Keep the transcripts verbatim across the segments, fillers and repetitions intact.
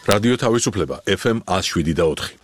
რადიო თავისუფლება ეფ ემ one oh seven და four.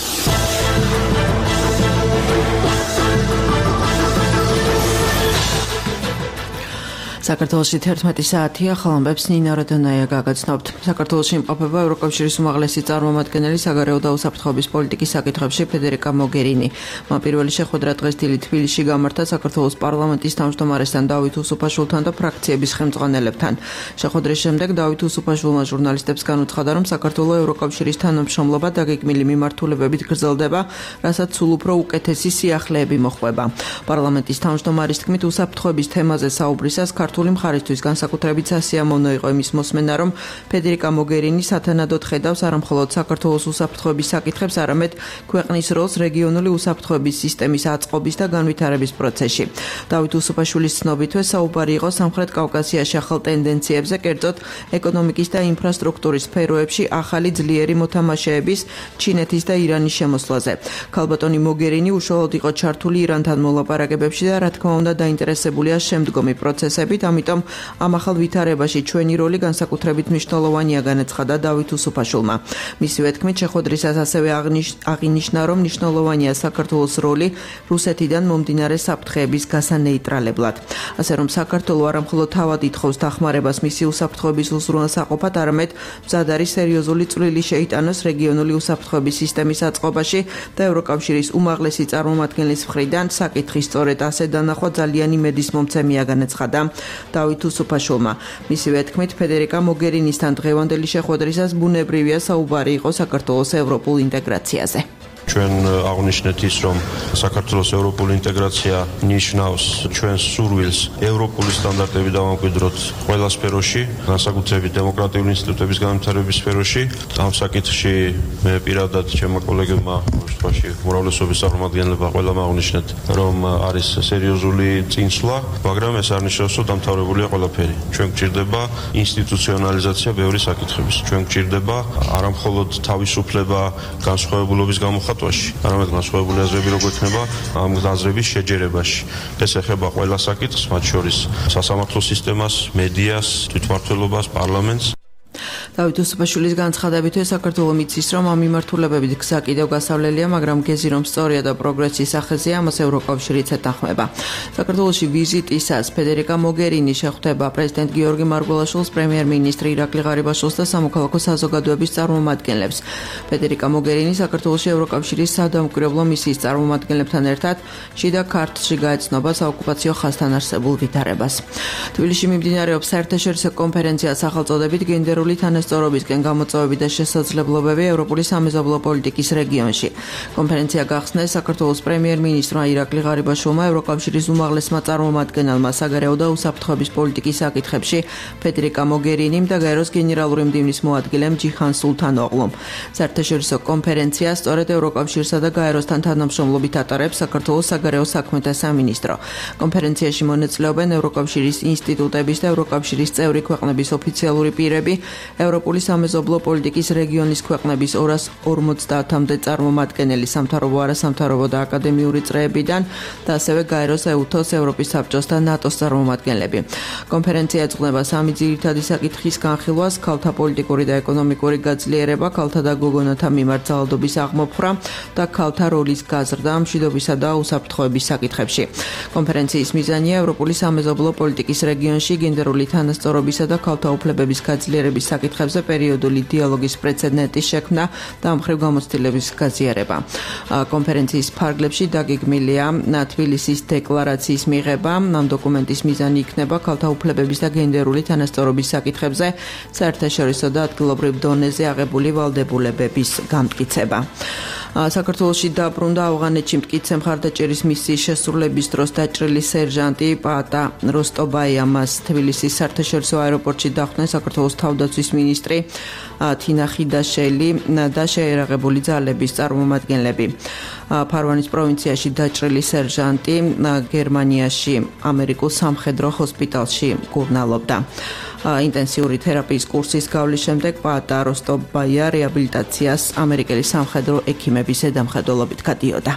საქართველოში თერთმეტი საათია, ხალხებს ნინა როდონაია გაგაცნობთ. საქართველოში იმყოფება ევროკავშირის უმაღლესი წარმომადგენელი საგარეო და უსაფრთხოების პოლიტიკის საკითხებში ფედერიკა მოგერინი. მან პირველი შეხვედრა დღეს დილით თბილისში გამართა საქართველოს პარლამენტის თავმჯდომარესთან დავით უსუფაშვილთან და ფრაქციების ხელმძღვანელებთან. შეხვედრის შემდეგ დავით უსუფაშვილმა ჟურნალისტებს განუცხადა, რომ საქართველოს ევროკავშირის თანამშრომლობა დაგეგმილი მიმართულებებით გრძელდება, რასაც სულ უფრო უკეთესი სიახლეები მოხვება. პარლამენტის თავმჯდომარის თქმით, უსაფრთხოების თემაზე საუბრისას ქართული მხარისთვის განსაკუთრებით სასიამოვნო იყო იმის მოსმენა, რომ ფედერიკა მოგერინი სათანადოდ ხედავს არა მხოლოდ საქართველოს უსაფრთხოების საკითხებს, არამედ ქვეყნის როლს რეგიონული უსაფრთხოების სისტემის აწყობის და განვითარების პროცესში. დავით უსუფაშვილის ცნობითვე საუბარი იყო სამხრეთ კავკასიაში ახალ ტენდენციებზე, კერძოდ ეკონომიკის და ინფრასტრუქტურის სფეროებში ახალი ძლიერი მოთამაშეების, ჩინეთის და ირანის შემოსვლაზე. ქალბატონი მოგერინი უშუალოდ იყო ჩართული ირანთან მოლაპარაკებებში და რა თქმა უნდა დაინტერესებულია შემდგომი პროცესებით. ამიტომ ამ ახალ ვითარებაში ჩვენი როლი განსაკუთრებით მნიშვნელოვანია, განაცხადა დავით უსუფაშვილმა. მისივე თქმით, შეხვედრისას ასევე აღინიშნა, რომ მნიშვნელოვანია საქართველოს როლი რუსეთიდან მომდინარე საფრთხეების გასანეიტრალებლად. ასე რომ საქართველო არა მხოლოდ თავად ითხოვს დახმარებას მისი უსაფრთხოების უზრუნველსაყოფად, არამედ მზად არის სერიოზული წვლილი შეიტანოს რეგიონული უსაფრთხოების სისტემის აწყობაში და ევროკავშირის უმაღლესი წარმომადგენლის მხრიდან საკითხი სწორედ ასე დანახვა ძალიან იმედის მომცემია, განაცხადა დავით უსუფაშვილმა. მისივე თქმით, ფედერიკა მოგერინისთან დღევანდელი შეხვედრისას ბუნებრივია საუბარი იყო საქართველოს ევროპულ ინტეგრაციაზე. ჩვენ აღნიშნეთ ის, რომ საქართველოს ევროპული ინტეგრაცია ნიშნავს ჩვენს სურვილს ევროპული სტანდარტები დავამკვიდროთ ყველა სფეროში, განსაკუთრებით დემოკრატიული ინსტიტუტების განვითარების სფეროში. ამ საკითხში მე პირადად ჩემმა კოლეგებმა შემთხვევაში უმრავლესობის წარმომადგენლება ყველამ აღნიშნეთ, რომ არის სერიოზული წინსვლა, მაგრამ ეს არ ნიშნავს, რომ დამთავრებულია ყველაფერი. ჩვენ გვჭირდება ინსტიტუციონალიზაცია ბევრი საკითხების. ჩვენ გვჭირდება არა მხოლოდ თავისუფლება განსხვავებულობის გამოხატვა, არამედ განსხვავებული აზრები როგორ იქნება ამ აზრების შეჯერებაში. ეს ეხება ყველა საკითხს, მათ შორის სასამართლო სისტემას, მედიას, თვითმმართველობას, პარლამენტს. დავით უსუფაშვილის განცხადებითვე საქართველო მიცის, რომ ამ მიმართულებებით გზა კიდევ გასავლელია, მაგრამ გეზი რომ სწორია და პროგრესის სახეზეა, ამას ევროკავშირიც ეთანხმება. საქართველოში ვიზიტისას ფედერიკა მოგერინი შეხვდება პრეზიდენტ გიორგი მარგველაშვილს, პრემიერ-მინისტრი ირაკლი ღარიბაშვილს და სამოქალაქო საზოგადოების წარმომადგენლებს. ფედერიკა მოგერინი საქართველოში ევროკავშირის სადამკვირვებლო მისიის წარმომადგენლებთან ერთად შიდა ქართლში გაეცნობა საოკუპაციო ხაზთან არსებულ ვითარებას. თბილისში მიმდინარეობს საერთაშორისო კონფერენცია სახელწოდებით გენდერული თანასწორობისკენ გამოწვევები და შესაძლებლობები ევროპული სამეზობლო პოლიტიკის რეგიონში. კონფერენცია გახსნეს საქართველოს პრემიერ-მინისტრმა ირაკლი ღარიბაშვილმა, ევროკავშირის უმაღლესმა წარმომადგენელმა საგარეო და უსაფრთხოების პოლიტიკის საკითხებში ფედერიკა მოგერინიმ და გაეროს გენერალური მდივნის მოადგილემ ჯიჰან სულთანოღლუმ. საერთაშორისო კონფერენცია სწორედ ევროკავშირსა და გაეროსთან თანამშრომლობით ატარებს საქართველოს საგარეო საქმეთა სამინისტრო. კონფერენციაში მონაწილეობენ ევროკავშირის ინსტიტუტების და ევროკავშირის წევრი ქვეყნების ოფიციალური პირები, ევროპული სამეზობლო პოლიტიკის რეგიონის ქვეყნების ორას ორმოცდაათამდე წარმომადგენელი სამთავრობო, არასამთავრობო და აკადემიური წრეებიდან და ასევე გაეროს, ეუთოს, ევროპის საბჭოს და ნატოს წარმომადგენლები. კონფერენცია ეძღვნება სამი ძირითადი საკითხის განხილვას: ქალთა პოლიტიკური და ეკონომიკური გაძლიერება, ქალთა და გოგონათა მიმართ ძალადობის აღმოფხვრა და ქალთა როლის გაზრდა მშვიდობისა და უსაფრთხოების საკითხებში. კონფერენციის მიზანია ევროპული სამეზობლო პოლიტიკის რეგიონში გენდერული თანასწორობისა და ქალთა უფლებების გაძლიერების საკითხებზე პერიოდული დიალოგის პრეცედენტის შექმნა და ამხრივ გამოცდილების გაზიარება. კონფერენციის ფარგლებში დაგეგმილია თბილისის დეკლარაციის მიღება. ამ დოკუმენტის მიზანი იქნება ქალთა უფლებების და გენდერული თანასწორობის საკითხებზე საერთაშორისო და ადგილობრივ დონეზე აღებული ვალდებულებების გამტკიცება. საქართველოში დაბრუნდა ავღანეთში მტკიცე მხარდაჭერის მისიის შესრულების დროს დაჭრილი სერჟანტი პაატა როსტობაია. მას თბილისის საერთაშორისო აეროპორტში დახვდნენ საქართველოს თავდაცვის მინისტრი თინა ხიდაშელი და შეერაღებული ძალების წარმომადგენლები. ფარვანის პროვინციაში დაჭრილი სერჟანტი გერმანიაში ამერიკულ სამხედრო ჰოსპიტალში მკურნალობდა. ინტენსიური თერაპიის კურსის გავლის შემდეგ პაატა როსტობაია რეაბილიტაციას ამერიკელი სამხედრო ექიმების ზედამხედველობით გადიოდა.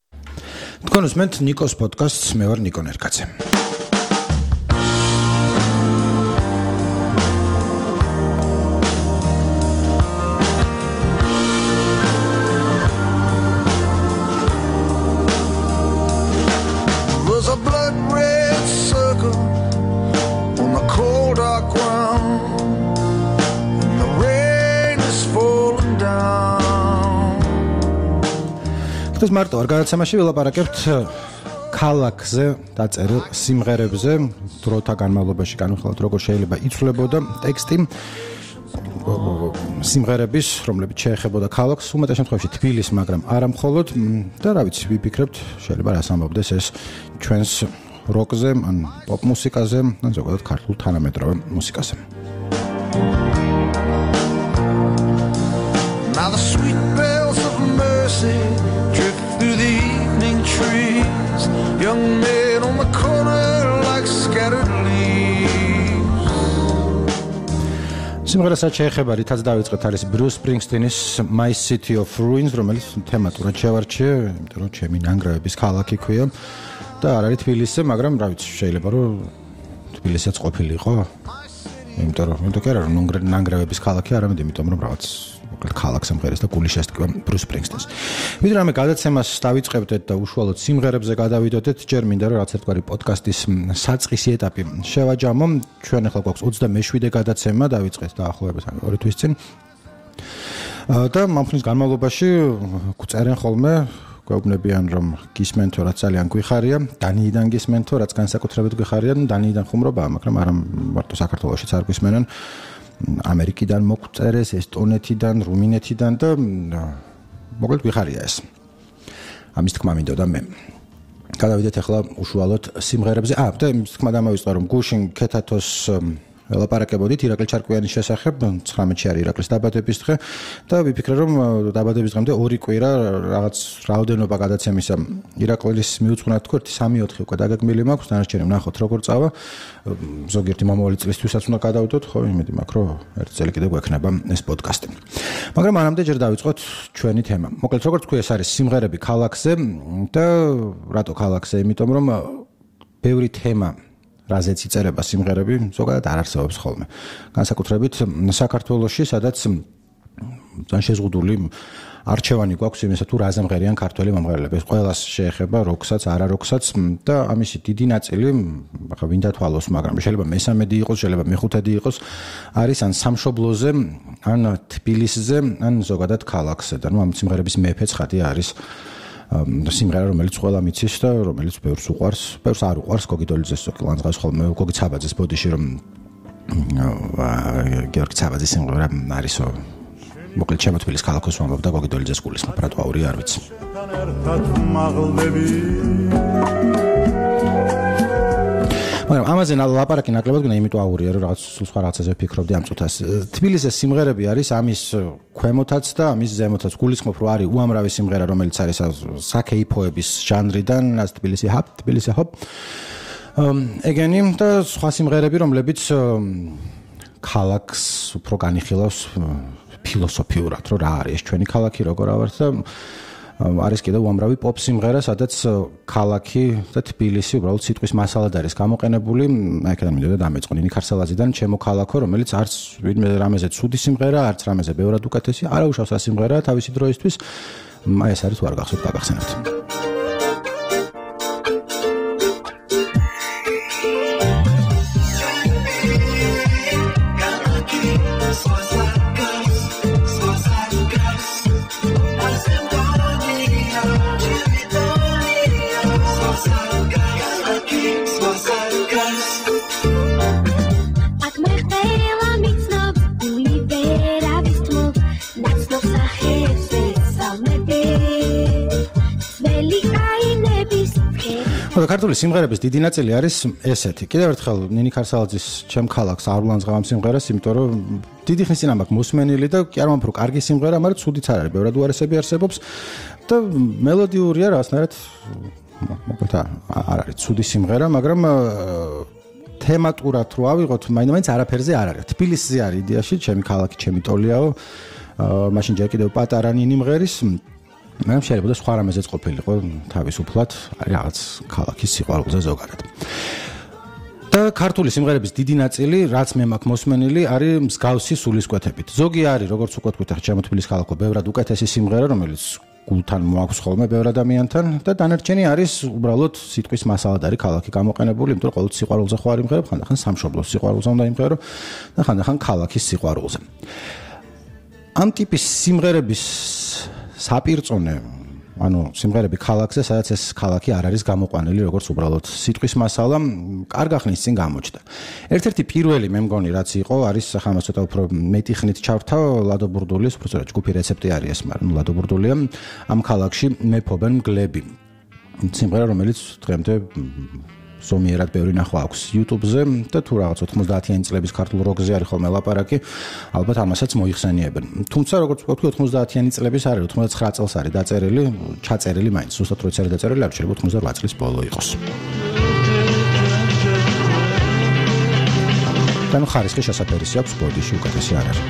თქვენ უსმენთ ნიკოს პოდკასტს, მე ვარ ნიკო ნერკაძე. დღეს მარტო არ გადაცემაში ვილაპარაკებთ ქალაქზე დაწერილ სიმღერებზე, დროთა განმავლობაში განვიხილოთ როგორ შეიძლება იცვლებოდა ტექსტი სიმღერების, რომლებიც შეეხებოდა ქალაქს, უმეტეს შემთხვევაში თბილისს, მაგრამ არა მხოლოდ და რა ვიცი, ვიფიქრებთ, შეიძლება რას ამბობდეს ეს ჩვენს როკზე, ან პოპ მუსიკაზე, ან ზოგადად ქართულ თანამედროვე მუსიკაზე. Now the sweet bells of mercy drift through the evening trees, young men on the corner like scattered leaves. სიმღერასაც შეეხება, რითაც დავიწყეთ, არის Bruce Springsteen's My City of Ruins, რომელიც თემატურად შევარჩიე, იმიტომ რომ ჩემი ნანგრევების ქალაქი ქვია და არ არის თბილისი, მაგრამ რა ვიცი, შეიძლება რომ თბილისიც ყოფილიყო. იმიტომ რომ იმიტომ კი არა რომ ნანგრევების ქალაქი, არამედ იმიტომ რომ რაღაც ქალაქს ამღერეს და გული შესტკივა Bruce Springsteens. ვიდრე ამ გადაცემას დავიწყებდეთ და უშუალოდ სიმღერებზე გადავიდოდეთ, ჯერ მინდა რომ რაც ერთგვარი პოდკასტის საწყისი ეტაპი შევაჯამო. ჩვენ ახლა გვაქვს ოცდამეშვიდე გადაცემა, დავიწყეთ დაახლოებით ორი თვის წინ. და მომხნის განმავლობაში გვწერენ ხოლმე, გვეუბნებიან რომ გისმენთო, რაც ძალიან გვიხარია, დანიიდან გისმენთო, რაც განსაკუთრებით გვიხარია, დანიიდან ხუმრობაა, მაგრამ არა მარტო საქართველოშიც არ გვისმენენ. ამერიკიდან მოგწერეს, ესტონეთიდან, რუმინეთიდან და მოკლედ გვიხარია ეს. ამის თქმა მინდოდა მე. გადავიდეთ ახლა უშუალოდ სიმღერებზე. აა, და იმის თქმა დამოვიწყე რომ გუშინ ქეთათოს ელაპარაკებოდით ირაკლი ჩარკვიანის შესახებ, ცხრამეტში არის ირაკლის დაბადების დღე და ვიფიქრე რომ დაბადების დღემდე ორი კვირა რაღაც რაოდენობა გადაცემისა ირაკლის მიუძღვნათ თქო ერთი სამი ოთხი უკვე დაგეგმილი მაქვს, დანარჩენი ვნახოთ როგორ წავა. ზოგიერთი მომავალი წლისთვისაც უნდა გადავიდოთ, ხო, იმედი მაქვს რომ ერთი წელი კიდევ გვექნება ეს პოდკასტი. მაგრამ მანამდე ჯერ დავიწყოთ ჩვენი თემა. მოკლედ როგორც თქვი, ეს არის სიმღერები ქალაქზე და რატო ქალაქზე? იმიტომ რომ ბევრი თემა რაზეც იწერება სიმღერები, ზოგადად არ არსებობს ხოლმე. განსაკუთრებით საქართველოში, სადაც ძალიან შეზღუდული არჩევანი გვაქვს იმისა თუ რაზე მღერიან ქართველი მომღერლები. ყველას შეეხება როკსაც, არა როკსაც და ამისი დიდი ნაწილი, ახლა ვინ დათვალოს, მაგრამ შეიძლება მესამედი იყოს, შეიძლება მეხუთედი იყოს, არის ან სამშობლოზე, ან თბილისზე, ან ზოგადად ქალაქზე. და ნუ ამ სიმღერების მეფე ცხადი არის სიმღერა, რომელიც ყველა მიცის და რომელიც ბევრს უყვარს, ბევრს არ უყვარს, გოგი დოლიძეს ლანძღავს ხოლმე, გოგი ცაბაძეს ბოდიში რომ გიორგი ცაბაძის სიმღერა არისო, მოკლედ ჩემო თბილისის ქალაქოს ვამბობ და გოგი დოლიძეს გულისხმობ, რატო აური არ ვიცი. მაგრამ ამაზე ლაპარაკი ნაკლებად გინდა, იმიტომ აურია რომ რაღაც სულ სხვა რაღაცაზე ვფიქრობდი ამ წუთას. თბილისის სიმღერები არის ამის ქვემოთაც და ამის ზემოთაც. გულისხმობ რომ არის უამრავი სიმღერა, რომელიც არის საკეიფოების ჟანრიდან, ას თბილისი ჰაპ, თბილისი ჰოპ. ეგენი და სხვა სიმღერები, რომლებიც ქალაქს უფრო განიხილავს ფილოსოფიურად, რომ რა არის ეს ჩვენი ქალაქი, როგორ ავართ და არის კიდევ უამრავი პოპ სიმღერა, სადაც ქალაქი და თბილისი უბრალოდ სიტყვის მასალად არის გამოყენებული. აქედან მინდოდა დამეწყო ნინი ქარსალაძიდან ჩემო ქალაქო, რომელიც არც ვინმე რამეზე ცუდი სიმღერა, არც რამეზე ბევრად უკეთესი, არაუშავს სიმღერაა თავისი დროისთვის. აი ეს არის თუ არ გახსოვთ, გაგახსენებთ. ქართული სიმღერების დიდი ნაწილი არის ესეთი. კიდევ ერთხელ ნინი ქარსალაძის ჩემ ქალაქს არ ვლანძღავ ამ სიმღერას, იმიტომ რომ დიდი ხნის წინ ამაქვს მოსმენილი და კი არ მომფრო კარგი სიმღერა, მაგრამ ცუდიც არ არის, ბევრად უარესები არსებობს და მელოდიურია რაღაცნაირად, მოკლედ არ არის ცუდი სიმღერა, მაგრამ თემატურად რო ავიღოთ, მაინც არაფერზე არ არის. თბილისზე არის იდეაში, ჩემი ქალაქი, ჩემი ტოლიაო, მაშინ ჯერ კიდევ პატარა ნინი მღერის მაგრამ შეიძლება და სხვა რამეზეც ყოფილიყო თავისუფლად, არის რაღაც ქალაქის სიყვარულზე ზოგადად. და ქართული სიმღერების დიდი ნაწილი, რაც მე მაქვს მოსმენილი, არის მსგავსი სულისკვეთებით. ზოგი არის, როგორც უკვე თქვით, ჩემო თბილისის ქალაქო, ბევრად უკეთესი სიმღერა, რომელიც გულთან მოაქვს ხოლმე ბევრ ადამიანთან და დანარჩენი არის უბრალოდ სიტყვის მასალად არის ქალაქი გამოყენებული, იმიტომ რომ ყოველთვის სიყვარულზე ხო არ იმღერებ, ხანდახან სამშობლოს სიყვარულზე უნდა იმღერო და ხანდახან ქალაქის სიყვარულზე. ამ ტიპის სიმღერების საპირწონე ანუ სიმღერები ქალაქზე, სადაც ეს ქალაქი არ არის გამოყვანილი როგორც უბრალოდ სიტყვის მასალა, კარგ ხნის წინ გამოჩნდა. ერთ-ერთი პირველი მე მგონი რაც იყო, არის ახლა მას ცოტა უფრო მეტი ხნით ჩავრთა ლადო ბურდულის, უფრო სწორად ჯგუფი რეცეპტი არის ეს, მაგრამ ლადო ბურდულია ამ ქალაქში მეფობენ მგლები. სიმღერა რომელიც დღემდე ზომიერად ბევრი ნახვა აქვს YouTube-ზე და თუ რაღაც ოთხმოცდაათიანი წლების ქართულ როკზე არის ხოლმე ლაპარაკი, ალბათ ამასაც მოიხსენიებენ. თუმცა როგორც ვთქვი, ოთხმოცდაათიანი წლების არის, ოთხმოცდაცხრა წელს არის დაწერილი, ჩაწერილი მაინც, ზუსტად როცა არის დაწერილი, არ შეიძლება ოთხმოცდარვა წლის ბოლო იყოს. და ნუ ხარისხი შესაფერისი აქვს ბოდიში, უკეთესი არ არის.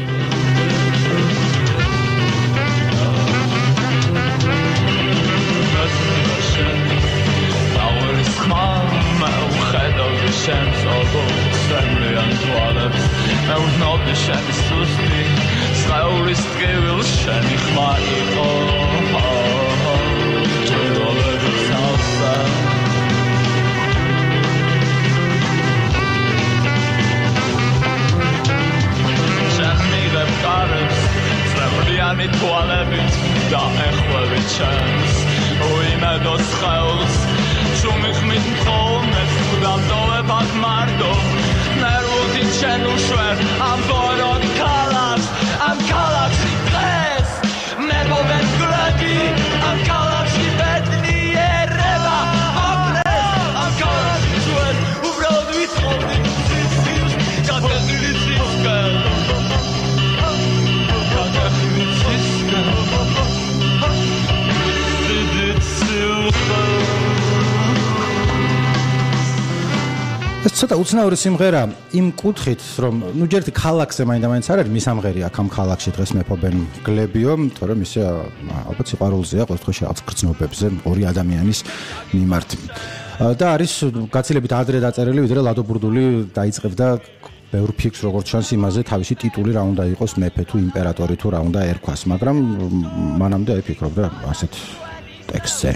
Shams albo family and toilets I was not the shiny susty Slowly skill shiny khmari oh to all the salsa Shiny the cars Slowly and toilets da echwari chance Oh ima dos khaus Schon mich mit dem Kronet Dann doe bad mardo Nervot in Chenu schwer Am Borod Kalax Am Kalax i Pres Nebo ben Glögi Am Kalax i Bedni Ereba Am Pres Am Kalax i Schwer Ubrod i Tchodi Kater i Liziska Kater i Liziska Didit Silcha ეს ცოტა უცნაური სიმღერა იმ კუთხით, რომ ნუ ჯერტი ქალაქზე მაინდა-მაინც არ არის მის ამღერი აქ ამ ქალაქში დღეს მეფობენ გლებიო, თორემ ისე ალბათ სიყვარულზეა ყოველ შემთხვევაში რაღაც გრძნობებზე ორი ადამიანის მიმართ. და არის გაცილებით ადრე დაწერილი, ვიდრე ლადო ბურდული დაიწყებდა ბევრ ფიქს როგორც ჩანს იმაზე თავისი ტიტული რა უნდა იყოს მეფე თუ იმპერატორი თუ რა უნდა ერქვას, მაგრამ მანამდე აი ფიქრობდა ასეთ ტექსტზე.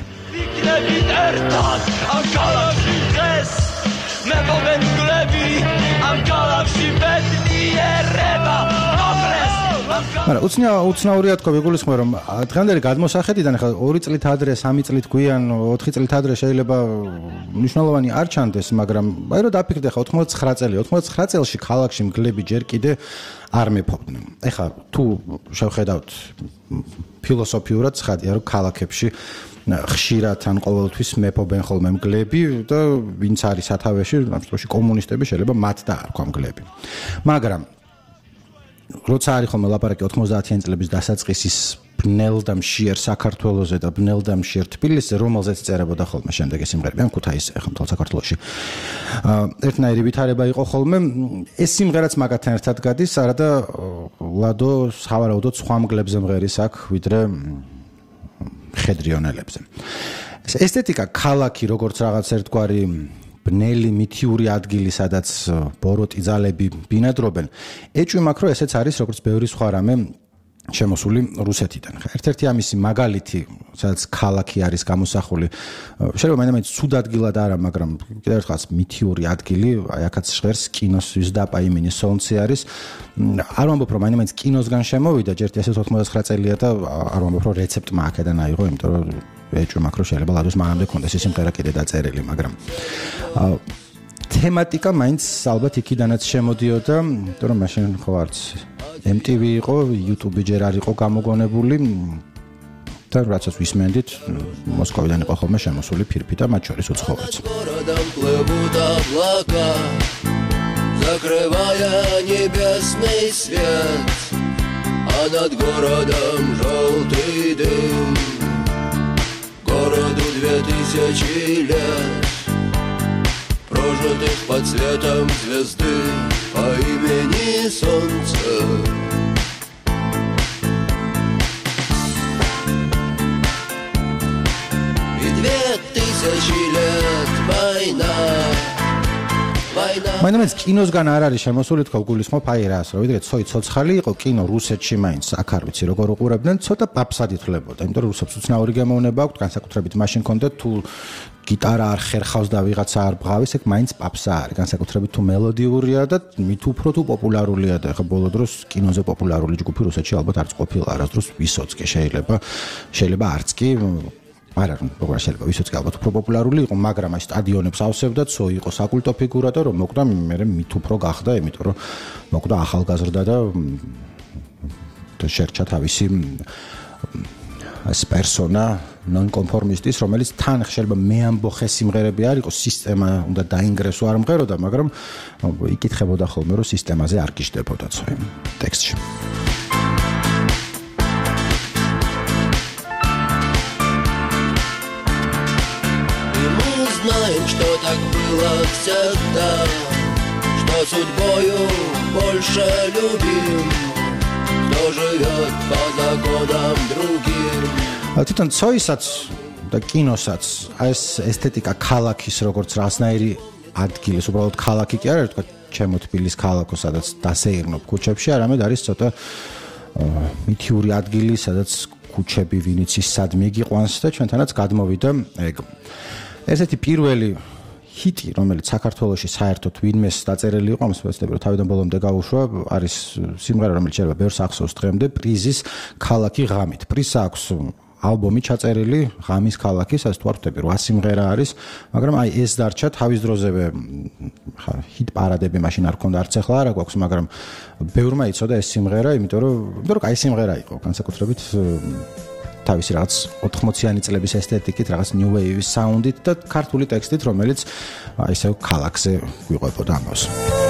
Nebo ben glebi am galaxy bedni ereba nokres მაგრამ უცნაური უცნაურია თქო ვიგულისხმე რომ დღემდე გადმოსახედიდან ახლა ორი წლით ადრე, სამი წლით გვიან, ოთხი წლით ადრე შეიძლება მნიშვნელოვანი არ ჩანდეს, მაგრამ აი რომ დაფიქრდე ხა ოთხმოცდაცხრა წელი, ოთხმოცდაცხრა წელში ქალაქში მგლები ჯერ კიდე არ მეფობდნენ. ეხლა თუ შევხედავთ ფილოსოფიურად ცხადია რომ ქალაქებში ხშირად ან ყოველთვის მეფობენ ხოლმე მგლები და ვინც არის სათავეში, ამ შემთხვევაში კომუნისტები შეიძლება მათ დაარქვა მგლები. მაგრამ როცა არის ხოლმე ლაპარაკი ოთხმოცდაათიანი წლების დასაწყისის ბნელდა მშიერ საქართველოზე და ბნელდა მშიერ თბილისზე, რომელზეც წერებოდა ხოლმე შემდეგ ეს სიმღერები, ან ქუთაისზე, ხო მთელ საქართველოში. ერთნაირი ვითარება იყო ხოლმე, ეს სიმღერაც მაგათთან ერთად გადის, არადა ლადო სავარაუდოდ სხვა მგლებზე მღერის აქვს, ვიდრე ხედრიონელებზე. ეს ესთეტიკა ქალაქი როგორც რაღაც ერთგვარი ბნელი მითიური ადგილი, სადაც ბოროტი ძალები ბინადრობენ, ეჭვი მაქვს, რომ ესეც არის როგორც ბევრი სხვა რამე შემოსული რუსეთიდან. ერთ-ერთი ამისი მაგალითი, სადაც ქალაქი არის გამოსახული, შეიძლება მაინც ცუდ ადგილად არა, მაგრამ კიდევ ერთხელ მითიური ადგილი, აი აქაც ჟღერს კინოს ზდაპა იმენი სოლნცი არის. არ ვამბობ, რომ მაინც კინოსგან შემოვიდა, ჯერ ესეც ოთხმოცდაცხრა წელია და არ ვამბობ, რომ რეცეპტმა აქედან აიღო, იმიტომ რომ ეჭვი მაქვს, რომ შეიძლება ლადოს მანამდე კონდეს ეს სიმღერა კიდე დაწერილი, მაგრამ თემატიკა მაინც ალბათ იქიდანაც შემოდიოდა, იმიტომ რომ მაშინ ხო არც ემ ტი ვი იყო, YouTube ჯერ არ იყო გამოგონებული და რაცაც ვისმენდით, მოსკოვიდან იყო ხოლმე შემოსული ფირფი და მათ შორის უცხოურიც. Закрывая небесный свет, а над городом желтый дым, городу две тысячи лет, прожитых под светом звезды по имени Солнце. И две тысячи лет война. მაინც კინოსგან არ არის შემოსული თქო გულისხმობ აი რას, რომ ვიდრე ცოი ცოცხალი იყო კინო რუსეთში მაინც აქ არ ვიცი როგორ უყურებდნენ, ცოტა პაპსად ითვლებოდა, იმიტომ რომ რუსებს უცნაური გემოვნება აქვთ, განსაკუთრებით მაშინ კონდეთ თუ გიტარა არ ხერხავს და ვიღაცა არ ბღავის, ეგ მაინც პაპსა არის, განსაკუთრებით თუ მელოდიურია და მით უფრო თუ პოპულარულია და ხა ბოლო დროს კინოზე პოპულარული ჯგუფი რუსეთში ალბათ არც ყოფილა, არასდროს ვისოც კი შეიძლება, შეიძლება არც კი არა როგორ შეიძლება ვისაც კი ალბათ უფრო პოპულარული იყო, მაგრამ აი სტადიონებს ავსებდა, ცო იყო საკულტო ფიგურა და რომ მოკვდა მე მით უფრო გახდა, იმიტომ რომ მოკვდა ახალგაზრდა და შერჩა თავისი ეს პერსონა ნონკონფორმისტის, რომელიც თან შეიძლება მეამბოხე სიმღერები არ იყოს, სისტემა უნდა დაინგრესო არ მღეროდა, მაგრამ იკითხებოდა ხოლმე რომ სისტემაზე არ გიждდებოდა ცო იმ ტექსტში. Знаем, что так было всегда, что судьбою больше любим, кто живет по законам другим. თვითონ ცოისაც და კინოსაც ეს ესთეტიკა ქალაქის როგორც რასნაირი ადგილის, უბრალოდ ქალაქი კი არა, თქვა ჩემო თბილის ქალაქო, სადაც დასეირნობ ქუჩებში, არამედ არის ცოტა მითიური ადგილი, სადაც ქუჩები ვინც ის სად მიგიყვანს და ჩვენთანაც გადმოვიდა ეგ. ესეთი პირველი ჰიტი, რომელიც საქართველოში საერთოდ ვინმეს დაწერილი იყო, ამას ვეცდები რომ თავიდან ბოლომდე გავუშვა, არის სიმღერა, რომელიც შეიძლება ბევრს ახსოვს დღემდე, პრიზის ქალაქი ღამით. პრიზს აქვს ალბომი ჩაწერილი ღამის ქალაქი, სადაც თუ არ ვთქვი რვა სიმღერა არის, მაგრამ აი ეს დარჩა თავის დროზევე ხა ჰიტ პარადები მაშინ არ ქონდა, არც ახლა არა გვაქვს, მაგრამ ბევრმა იცოდა ეს სიმღერა, იმიტომ რომ იმიტომ რომ აი სიმღერა იყო, განსაკუთრებით თავისი რაღაც ოთხმოციანი წლების ესთეტიკით, რაღაც new wave-ის საუნდით და ქართული ტექსტით, რომელიც აი ესე ქალაქზე გვიყვებოდა ამას.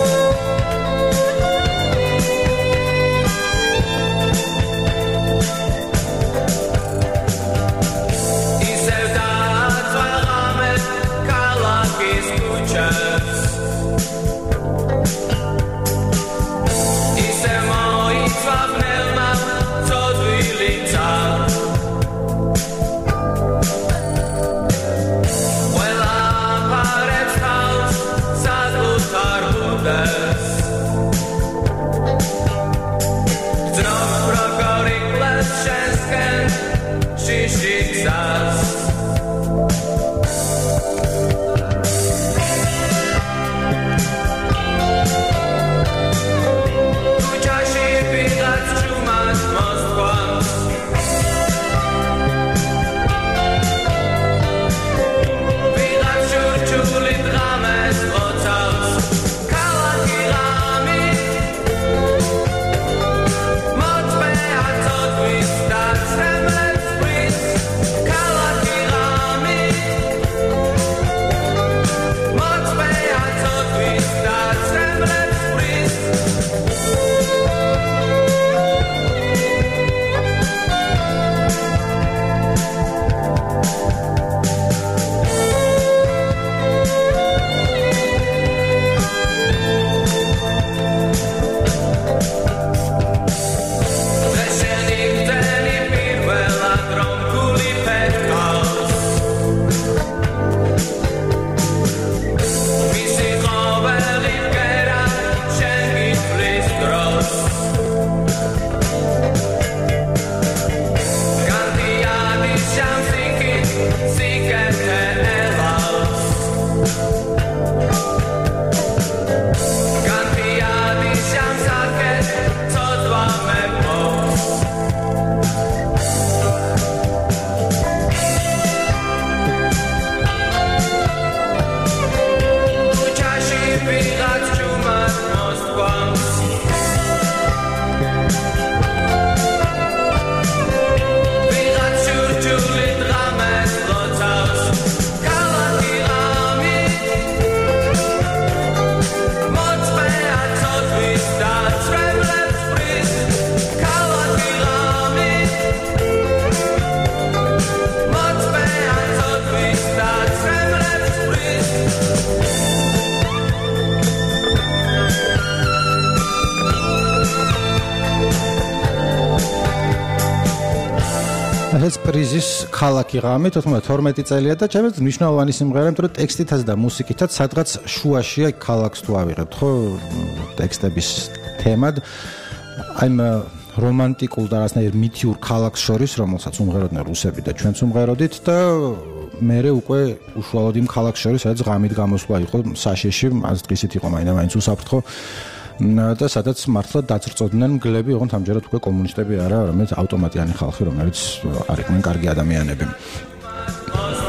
ეს პრიზის ქალაქი ღამით თორმეტი წელია და ჩემთვის მნიშვნელოვანი სიმღერა, იმიტომ რომ ტექსტითაც და მუსიკითაც სადღაც შუაშია ქალაქს თუ ავიღებთ, ხო, ტექსტების თემად. აი რომანტიკულ და რაღაცნაირ მითიურ ქალაქს შორის, რომელსაც უმღეროდნენ რუსები და ჩვენც უმღეროდით და მერე უკვე უშუალოდ იმ ქალაქს შორის, სადაც ღამით გამოსვლა იყო საშიში, მას დღისით იყო მაინდა-მაინც უსაფრთხო და სადაც მართლა დაწრწოდნენ მგლები, ოღონდ ამჯერად უკვე კომუნისტები არა, არამედ ავტომატიანი ხალხი, რომელიც არ იყვნენ კარგი ადამიანები.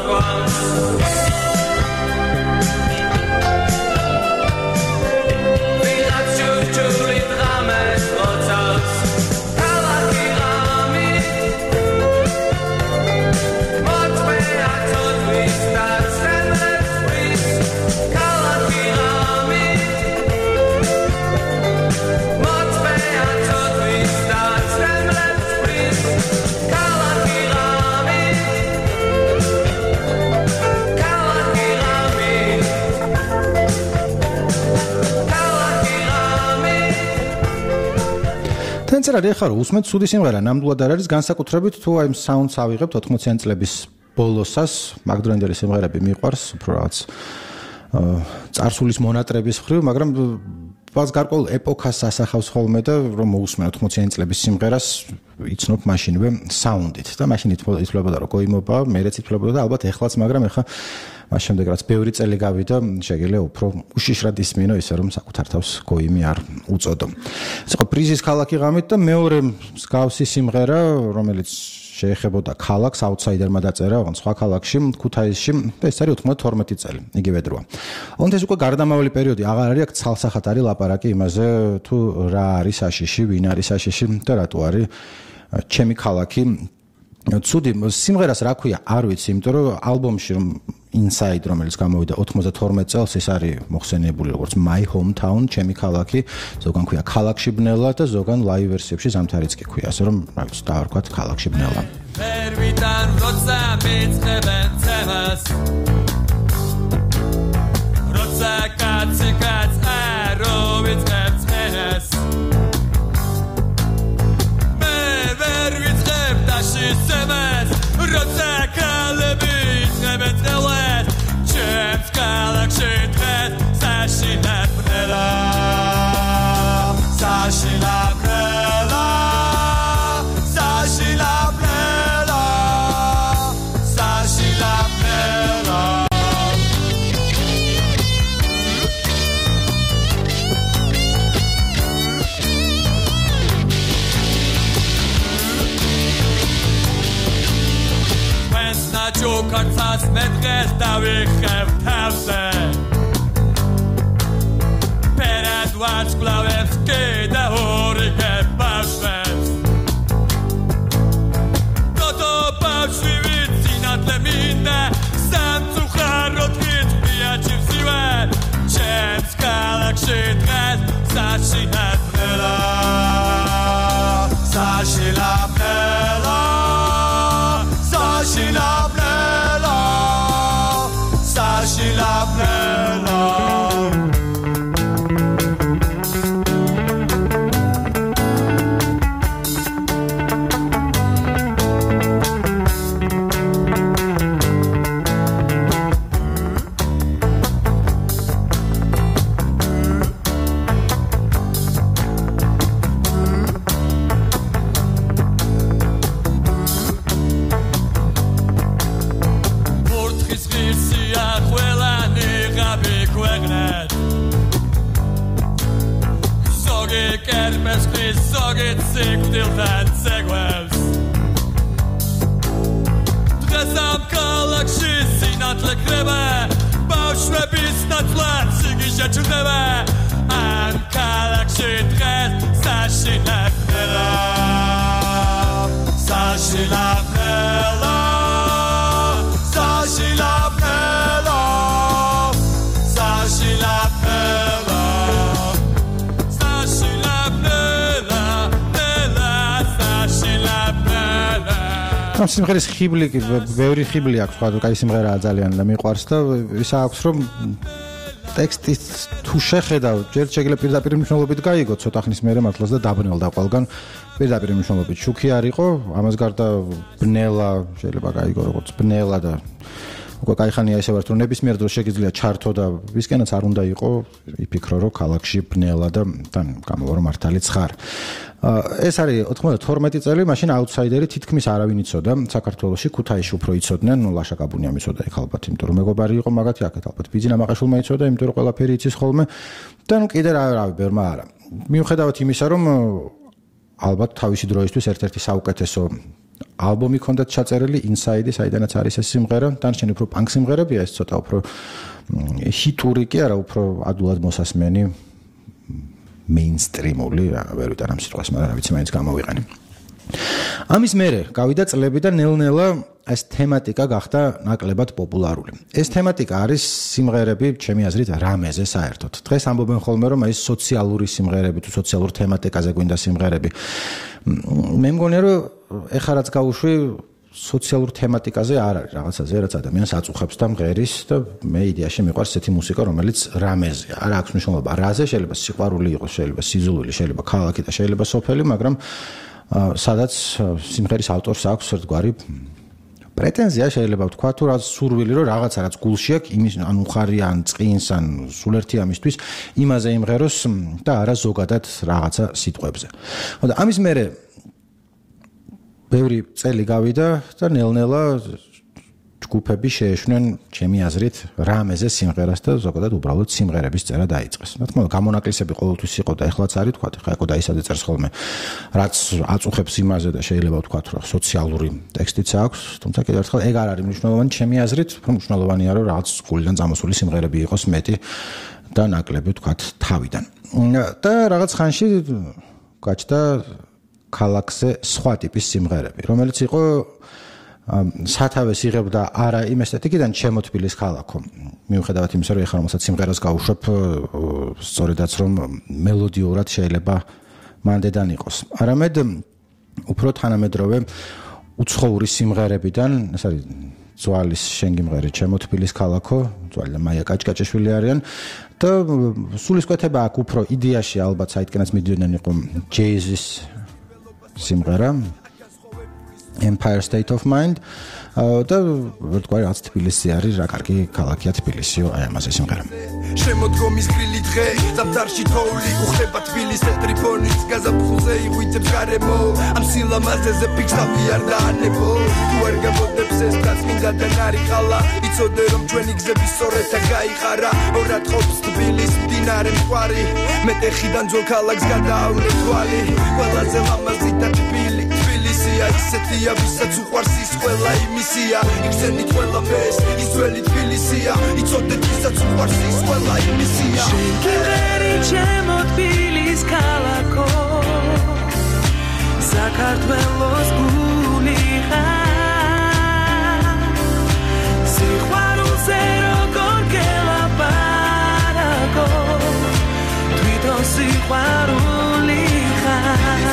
წერა ხარ უსმენთ ცუდი სიმღერა ნამდვილად არ არის განსაკუთრებით თუ აი საუნდს ავიღებთ ოთხმოციანი წლების ბოლოსას მაგდროინდელი სიმღერები მიყვარს უფრო რაღაც წარსულის მონატრების მხრივ მაგრამ ბაც გარკვეულ ეპოქას ასახავს ხოლმე და რომ მოусმენ ოთხმოციანი წლების სიმღერას იცნობ მაშინვე საუნდით და მაშინ ითვლებოდა რომ გოიმობა მეც ითვლებოდა და ალბათ ეხლაც მაგრამ ეხა მას შემდეგ რაც ბევრი წელი გავიდა შეგიძლია უფრო უშიშრად ისმინო ისე რომ საკუთარ თავს გოიმი არ უწოდო. ეს იყო პრიზის ქალაქი ღამით და მეორე მსგავსი სიმღერა რომელიც შეეხებოდა ქალაქს აუთსაიდერმა დაწერა ოღონდ სხვა ქალაქში ქუთაისში და ეს არის ოთხმოცდათორმეტი წელი იგივე დროა. ოღონდ ეს უკვე გარდამავალი პერიოდი აღარ არის აქ ცალსახად არის ლაპარაკი იმაზე თუ რა არის საშიში ვინ არის საშიში და რატო არის ჩემი ქალაქი ცუდი სიმღერას რა ქვია არ ვიცი იმიტომ რომ ალბომში რომ Inside რომელიც გამოვიდა ოთხმოცდათორმეტ წელს ეს არის მოხსენიებული როგორც My Hometown ჩემი ქალაქი ზოგან ქვია ქალაქში ბნელა და ზოგან live ვერსიებში ზამთარიც კი ქვია ასე რომ რა ვიცი დავარქვათ ქალაქში ბნელა ვერ ვიდან როცა მეწებენ ცემას როცა კაცი კაც არო ვიწყებს მენას მე ვერ ვიწყებ დაში ცემას როცა კალები იწყებენ წელას ჩემს ქალაქში დღეს საშინა ბნელა საშინა ბნელა საშინა ბნელა საშინა ბნელა ჯოკარცას მე დღეს დავიხევ თავზე პერად ვარსკვლავებს კიდე ორიგებ ბავშვებს დოდო ბავშვი ვიცინათლე მინდა სამწუხაროდ იტყვია ჯივსივარ ჩემს ქალაქში დღეს საშინა ბნელა საშინა ბნელა საშინა ბნელა საშინა ბნელა სიმღერის ხიბლი ბევრი ხიბლი აქვს სხვა კაი სიმღერაა ძალიან და მიყვარს და ის აქვს რომ ტექსტი თუ შეხედავ ჯერ შეიძლება პირდაპირ მნიშვნელობით გაიგო ცოტა ხნის მერე მართლაც და დაბნელდა ყველგან პირდაპირ მნიშვნელობით შუქი არ იყო ამას გარდა ბნელა შეიძლება გაიგო როგორც ბნელა და უკვე кайხანია ესე ვარ თუ ნებისმიერ დროს შეგიძლია ჩართო და ვისკენაც არ უნდა იყო იფიქრო რომ ქალაქში ბნელა და თან გამოვა რომ მართალიც ხარ ეს არის ოთხმოცდათორმეტი წელი მაშინ აუთსაიდერი თითქმის არავინ იცოდა საქართველოში ქუთაისში უფრო იცოდნენ ნუ ლაშა კაბუნიამ იცოდა იქ ალბათ იმიტომ რომ მეგობარი იყო მაგათი აქეთ ალბათ ბიძინა მაყაშვილმა იცოდა იმიტომ რომ ყველაფერი იცის ხოლმე და ნუ კიდე რა რავი ბერმა არა მიუხედავად იმისა რომ ალბათ თავისი დროისთვის ერთ-ერთი საუკეთესო ალბომი ქონდათ ჩაწერილი Inside, საიდანაც არის ეს სიმღერა. დანარჩენი უფრო პანკ სიმღერებია, ეს ცოტა უფრო ჰიტური კი არა, უფრო ადულად მოსასმენი მეინსტრიმული, რა ვერ ვიტან ამ სიტყვას, მაგრამ რა ვიცი, მაინც გამოვიყენე. ამის მერე გავიდა წლები და ნელ-ნელა ეს თემატიკა გახდა ნაკლებად პოპულარული. ეს თემატიკა არის სიმღერები, ჩემი აზრით, რამეზე საერთოდ. დღეს ამბობენ ხოლმე, რომ ეს სოციალური სიმღერები თუ სოციალურ თემატიკაზე გვინდა სიმღერები. მე მგონია, რომ ეხლა რაც გავუშვი სოციალურ თემატიკაზე არ არის რაღაცაზე, რაც ადამიანს აწუხებს და მღერის და მე იდეაში მიყვარს ესეთი მუსიკა, რომელიც რამეზეა. არ აქვს მნიშვნელობა რაზე, შეიძლება სიყვარული იყოს, შეიძლება სიძულვილი, შეიძლება ქალაქი და შეიძლება სოფელი, მაგრამ სადაც სიმღერის ავტორს აქვს ერთგვარი პრეტენზია, შეიძლება ვთქვა, თუ რაც სურვილი, რომ რაღაცა რაც გულში აქვს, იმის ან უხარი, ან წყინს, ან სულერთი ამისთვის, იმაზე იმღეროს და არა ზოგადად რაღაცა სიტყვებზე. ხოდა ამის მერე ბევრი წელი გავიდა და ნელ-ნელა ჯგუფები შეეშვნენ, ჩემი აზრით, რამეზე სიმღერას და ზოგადად უბრალოდ სიმღერების წერა დაიწყეს. რა თქმა უნდა, გამონაკლისები ყოველთვის იყო და ეხლაც არის, თქვა, ეხლა ეკო დაისაძე წერს ხოლმე, რაც აწუხებს იმაზე და შეიძლება ვთქვა, რომ სოციალური ტექსტიც აქვს, თუმცა კიდევ ერთხელ ეგ არ არის მნიშვნელოვანი, ჩემი აზრით, რომ მნიშვნელოვანია, რომ რაღაც გულიდან წამოსული სიმღერები იყოს მეტი და ნაკლები, ვთქვა, თავიდან. და რაღაც ხანში გაჩნდა ქალაქზე სხვა ტიპის სიმღერები, რომელიც იყო სათავეს იღებდა არა იმ ესთეტიკიდან ჩემო თბილის ქალაქო. მიუხედავად იმისა, რომ ეხლა რომელსაც სიმღერას გავუშვებ, სწორედაც რომ მელოდიურად შეიძლება მანდედან იყოს. არამედ უფრო თანამედროვე უცხოური სიმღერებიდან, ეს არის ძვალის შენგიმღერი ჩემო თბილის ქალაქო, ძვალი და მაია კაჭკაჭაშვილი არიან და სულისკვეთება აქვს უფრო იდეაში ალბათ საითკენაც მიდიოდნენ იყო ჯეიზის სიმღერა Empire State of Mind და ვერტყვარი რაც თბილისი არის, რა კარგი ქალაქია თბილისიო, აი ამაზე სიმღერა. შემოდგომის გრილი დღე, ზამთარში თოვლი, უხდება თბილისზე ტრიფონიც, გაზაფხულზე იღვიძებს გარემო, ამ სილამაზეზე ფიქსავი არ დაანებო, თუ არ გამოდებს ეს წმინდადან არის ხალა, იცოდე რომ ჩვენი გზები სწორეთა გაიყარა, ორად ყოფს თბილის მდინარე მტკვარი, მეტეხიდან ძველ ქალაქს გადაავნე თვალი, ყველაზე ლამაზი და თბილი ისეთია, ვისაც უყვარს ის ყველა იმისია, იგზენით ყველა მეს, ის ძველი თბილისია, იცოდეთ ვისაც უყვარს ის ყველა იმისია. შენგერი ჩემო თბილის ქალაქო, საქართველოს გული ხარ, სიყვარულზე როგორ გელაპარაკო, თვითონ სიყვარული ხარ.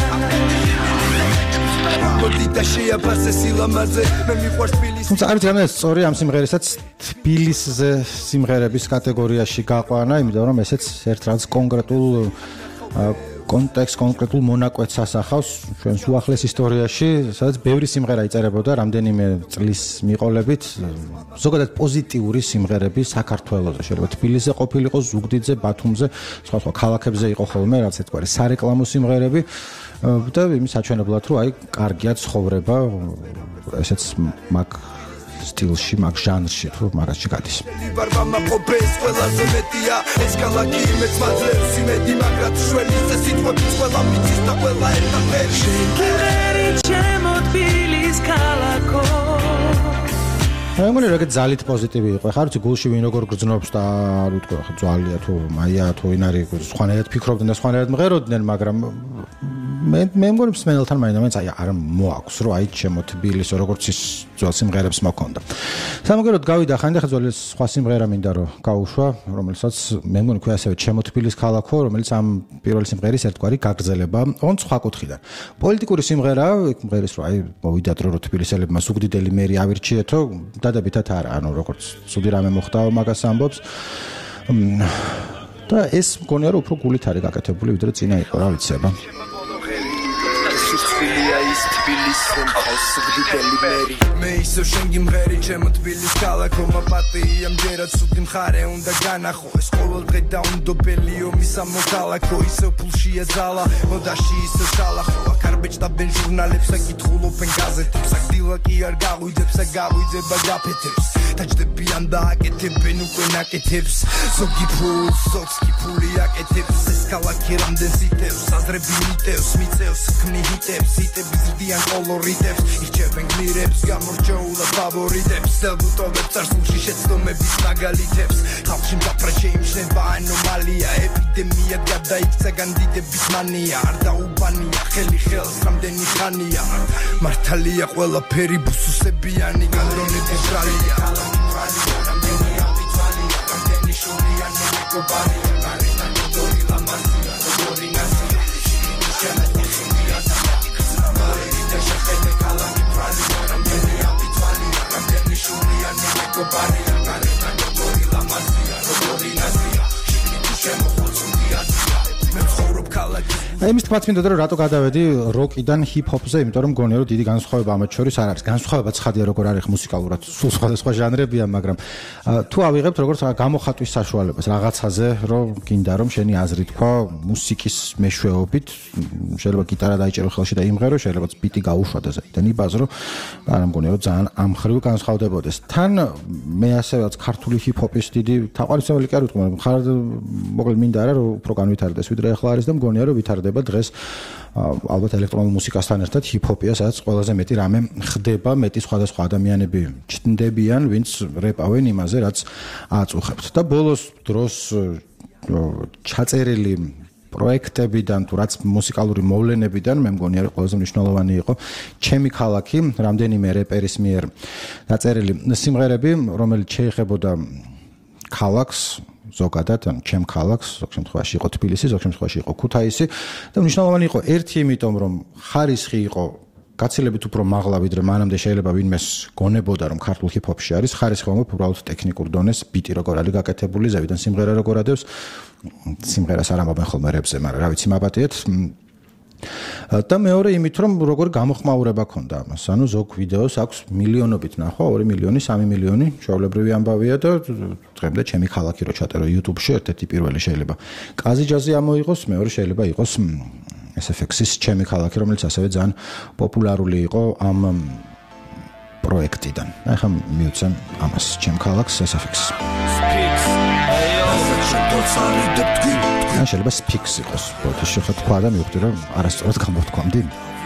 თუმცა არის რამე სწორი ამ სიმღერისაც თბილისზე სიმღერების კატეგორიაში გაყვანა, იმიტომ რომ ესეც ერთ რაღაც კონკრეტულ კონტექსტ, კონკრეტულ მონაკვეთს ასახავს ჩვენს უახლეს ისტორიაში, სადაც ბევრი სიმღერა იწერებოდა რამდენიმე წლის მიყოლებით, ზოგადად პოზიტიური სიმღერები საქართველოზე, შეიძლება თბილისზე ყოფილიყო, ზუგდიდზე, ბათუმზე, სხვა სხვა ქალაქებზე იყო ხოლმე რაღაც ერთგვარი სარეკლამო სიმღერები. და იმის საჩვენებლად, რომ აი კარგია ცხოვრება, ესეც მაგ სტილში, მაგ ჟანრში, თუ მაგაში გადის. ბარბამა ყოფეს ყველაზე მეტია, ეს ქალაქი იმეც მაძლევს იმედი, მაგრამ შველიზე სიტყვების ყველა მიწის და ყველა ერთად შენგერი ჩემო თბილის ქალაქო. მე მგონი რომ ეგ ძალით პოზიტივი იყო. ხარ ვიცი გულში ვინ როგორ გრძნობს და არ ვიტყვი ხა ძვალია თუ მაია თუ ვინ არის, სხვანაირად ფიქრობდნენ და სხვანაირად მღეროდნენ, მაგრამ მე მე მგონი მსმენელთან მაინც აი არ მოაქვს რომ აი ჩემო თბილის როგორც ის ძველ სიმღერებს მაქონდა. სამაგეროდ გავიდა ხანი და ხა ძველი სხვა სიმღერა მინდა რომ გავუშვა, რომელსაც მე მგონი ქვია ასევე ჩემო თბილის ქალაქო, რომელიც ამ პირველი სიმღერის ერთგვარი გაგრძელება, ოღონდ სხვა კუთხიდან. პოლიტიკური სიმღერა, იქ მღერის რომ აი მოვიდათ რომ თბილისელებმა სუგდიდელი მერი ავირჩიეთო, დადებითად არა, ანუ როგორც ცუდი რამე მოხდა მაგას ამბობს. და ეს მგონია რომ უფრო გულით არის გაკეთებული, ვიდრე წინა იყო, რა ვიცი აბა. Tbilia is Tbilis from Sugdideli meri მე ისო შენგიმღერი ჩემო თბილის ქალაქო მაპატია მჯერად სუდი მხარე უნდა განახო ეს ყოველ დღე დაუნდობელიო მის ამოქალაქო ისო ფულშია ზალა მოდაში ისო სალახო აქ არ ბეჭდაბენ ჟურნალებს აკითხულობენ გაზეთებს აქ დილა კი არ გაღვიძებს აქ გაღვიძება გაფეთებს აღთაჯდებიან და აკეთებენ უკვე ნაკეთებს ზოგი ფულს ზოგს კი ფული აკეთებს ეს ქალაქი რამდენს იტევს აზრები მიტევს მიწევს ქმნი ჰიტებს ჰიტები ზრდიან კოლორიტებს ირჩევენ გმირებს გამორჩეულად ფავორიტებს საბუტოვებს წარსულში შეცდომების მაგალითებს ხალხში მძაფრად შეიმჩნევა ანომალია ეპიდემიად გადაიქცა განდიდების მანია არ დაუბანია ხელი ხელს რამდენი ხანია მართალია ყველაფერი ბუსუსებიანი განდონების ბრალია რამდენი აბიცვალია რამდენი შურიანი მეგობარია გარედან გოდორი ლამაზია როგორი ნასია შემეძლო ხინია სამარი და შეხედე ქალაქი ბრალია რამდენი აბიცვალია რამდენი შურიანი მეგობარია გარედან გოდორი ლამაზია როგორი ნასია შემოხოცულია მე ცხოვრობ ქალაქში აი მის თქმაც მინდოდა რომ რატო გადავედი როკიდან ჰიპ-ჰოპზე, იმიტომ რომ მგონია რომ დიდი განსხვავება ამათ შორის არ არის. განსხვავება ცხადია როგორ არის მუსიკალურად, სულ სხვადასხვა ჟანრებია, მაგრამ თუ ავიღებთ როგორც გამოხატვის საშუალებას რაღაცაზე, რომ გინდა რომ შენი აზრი თქვა მუსიკის მეშვეობით, შეიძლება გიტარა დაიჭერო ხელში და იმღერო, შეიძლება ბიტი გაუშვა და ზედან იბაზრო, არა მგონია რომ ძალიან ამ ხრივ განსხვავდებოდეს. თან მე ასევეც ქართული ჰიპ-ჰოპის დიდი თაყვანისმცემელი კი არ ვიტყვი, მაგრამ ხარ მოკლედ მინდა არა რომ უფრო განვითარდეს, ვიდრე ახლა არის და მგონია რომ ვითარდება დღეს ალბათ ელექტრონულ მუსიკასთან ერთად ჰიპ-ჰოპია, სადაც ყველაზე მეტი რამე ხდება, მეტი სხვადასხვა ადამიანები ჩნდებიან, ვინც რეპავენ იმაზე, რაც აწუხებთ. და ბოლოს დროს ჩაწერილი პროექტებიდან თუ რაც მუსიკალური მოვლენებიდან მე მგონია რომ ყველაზე მნიშვნელოვანი იყო ჩემი ქალაქი, რამდენიმე რეპერის მიერ დაწერილი სიმღერები, რომელიც შეეხებოდა ქალაქს ზოგადად, ან ჩემ ქალაქს, ზოგ შემთხვევაში იყო თბილისი, ზოგ შემთხვევაში იყო ქუთაისი და მნიშვნელოვანი იყო ერთი იმიტომ, რომ ხარისხი იყო გაცილებით უფრო მაღლა, ვიდრე მანამდე შეიძლება ვინმეს გონებოდა, რომ ქართულ ჰიპ-ჰოპში არის, ხარისხი მომო უბრალოდ ტექნიკურ დონეს, ბიტი როგორ არის გაკეთებული, ზევიდან სიმღერა როგორ ადევს, სიმღერას არ ამბობენ ხოლმე რეპზე, მაგრამ რა ვიცი მაბატიეთ. და მეორე იმით, რომ როგორ გამოხმაურება ქონდა ამას. ანუ ზოგ ვიდეოს აქვს მილიონობით ნახვა, ორი მილიონი, სამი მილიონი, ჩვეულებრივი ამბავია და დღემდე ჩემი ქალაქი რო ჩატერო YouTube-ში, ერთ-ერთი პირველი შეიძლება კაზიჯაზი ამოიღოს, მეორე შეიძლება იყოს ეს ეფ ექს-ის ჩემი ქალაქი, რომელიც ასევე ძალიან პოპულარული იყო ამ პროექტიდან. ახლა მივცემ ამას ჩემ ქალაქს ეს ეფ ექს-ს. ან შეიძლება სფიქს იყოს, ბოთი შეხა თქვა და მივხვდი რომ არასწორად გამოვთქვამდი.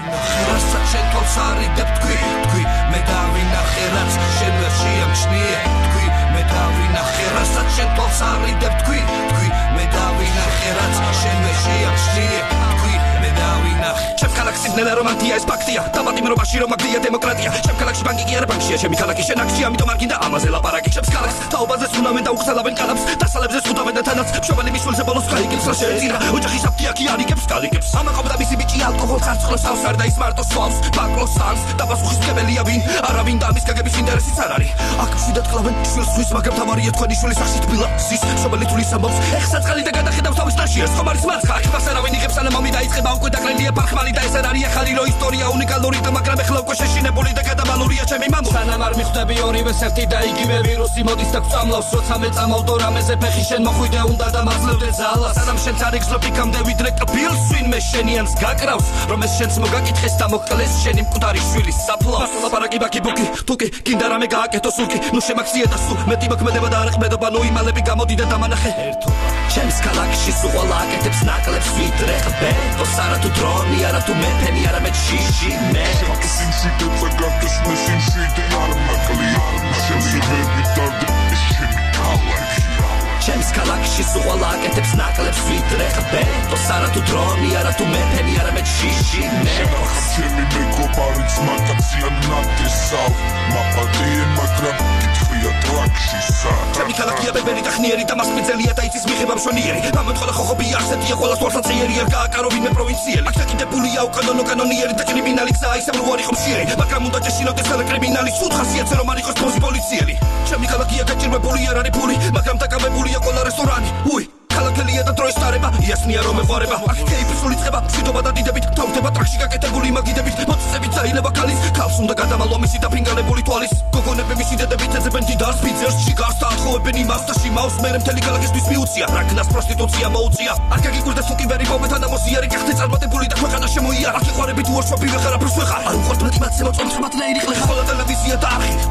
რასაც შეთვალს არიდებ თქვი, თქვი მე დავინახე რაც შენ ვერ შეამჩნიე, თქვი მე დავინახე რასაც შეთვალს არიდებ თქვი, თქვი მე დავინახე რაც შენ ვერ შეამჩნიე, თქვი მე დავინახე ჩემ ქალაქში ნელა რომანტია ეს ფაქტია, დაპატიმრობაში რომ მაგდია დემოკრატია, ჩემ ქალაქში ბანკი კი არა ბანკია, ჩემი ქალაქი შენ აქცია, ამიტომ არ გინდა ამაზე ლაპარაკი, ჩემს ქალაქს თაობაზე სუნავენ და უხსალავენ კალამს, დასალებზე სხუტავენ და თანაც მშობელი მისულზე ბოლოს გაიგებს რა შეეწირა, ოჯახის აფთიაქი არიგებს კალიგებს, ამაყობდა მისი ბიჭი ალკოჰოლს არწყლოს ავსარ და ის მარტო სვავს, ბაკლოს სანს და პასუხისმგებელია ვინ, არავინ და ამის გაგების ინტერესიც არ არის, აქ მშვიდად კლავენ შვილს ხვის, მაგრამ თავარია თქვენი შვილი სახში თბილა, ზის მშობელი თulis ამბობს, ეხ საწყალი და გადახედავს თავის ნაშიერს, ხომ არის მარცხა, აქ მას არავინ იღებს სანამ მომი დაიწყება უკვე დაგრენდია ფარხმალი და ეს არ არის ახალი რო ისტორია უნიკალური და მაგრამ ეხლა უკვე შეშინებული და გადამალურია ჩემი მამული, სანამ არ მიხვდები ორივეს ერთი და იგივე ვირუსი მოდის და გვწამლავს, როცა მეწამავდო რამეზე ფეხი შენ მოხვიდე უნდა და მაძლევდე ძალას, სანამ შენც არ იგზნობ იქამდე ვიდრე კბილს ვინმე შენიანს გაკრავს, რომ ეს შენც მოგაკითხეს და მოკლეს შენი მკვდარი შვილის საფლავს, ლაპარაკი ბაკი ბუკი, თუკი გინდა რამე გააკეთო სულკი, ნუ შემაქციე და სულ მეტი მოქმედება და არ ყმედობა, ნუ იმალები გამოდი და დამანახე ერთო ჩემს ქალაქში სულ ყველა აკეთებს ნაკლებს ვიდრე ხბეთოს, არა თუ დრონი, არა თუ მეფენი, არამედ შიში მე შინში დაწაგავს შინში არ მაკლი შენში ვიდარდ შენი ქალაქი ჩემს ქალაქში სულ ყველა აკეთებს ნაკლებს ვიდრე ხბეთოს, არა თუ დრონი, არა თუ მეფენი, არამედ შიში მე ჩემი მეგობარიც მაგაციან ნატესავ მაპატიე მაგრამ კითხია ტრაქში სა ჩემი ქალაქია ბებერი და ხნიერი და მასპინძელია და იცის მიღება მშვენიერი, ამოთხოლა ხოხობია არსებია ყველა თვალსაჩიერი არ გააკარო ვინმე პროვინციელი, აქ დაკიდებულია უკანონო კანონიერი და კრიმინალი გზა ისე რო არ იყოს მშიერი, მაგრამ უნდა ჭეშინოდეს ყველა კრიმინალი სულ ხასიათზე რომ არ იყოს პოზი პოლიციელი, ჩემი ქალაქია გაჭირვებული არ არის ფული, მაგრამ დაკავებულია ყველა რესტორანი, უი ქალაქელია და დროის ტარება, იასნია რომ ეყარება, აქ კეიფი სულ იწყება, მშვიდობა და დიდებით, თავდება ტრაქში გაკეთებული მაგიდებით, მოწესებით წაილება ქალის, ქალს უნდა გადამალვა მისი დაფინგალებული თვალის, გოგონები მისი დედებით ეძებენ დიდარს, ბიძერს, შიგარს და ათხოვებენ იმას და შიმავს, მერე მთელი ქალაქისთვის მიუწია, რაკნას პროსტიტუცია მოუწია, არ გაგიკვირდეს თუ კი ვერი მომეთან ამოსიარი გახდე წარმატებული და ქვეყანა შემოია, აქ იყარები თუ ორ შვაბი ვეხარ აფროს ვეხარ, არ უყვართ მეტი მათზე მოწონს მათ ნაირი ყლეხა, ხოლო ტელევიზია და არხი, თითქმის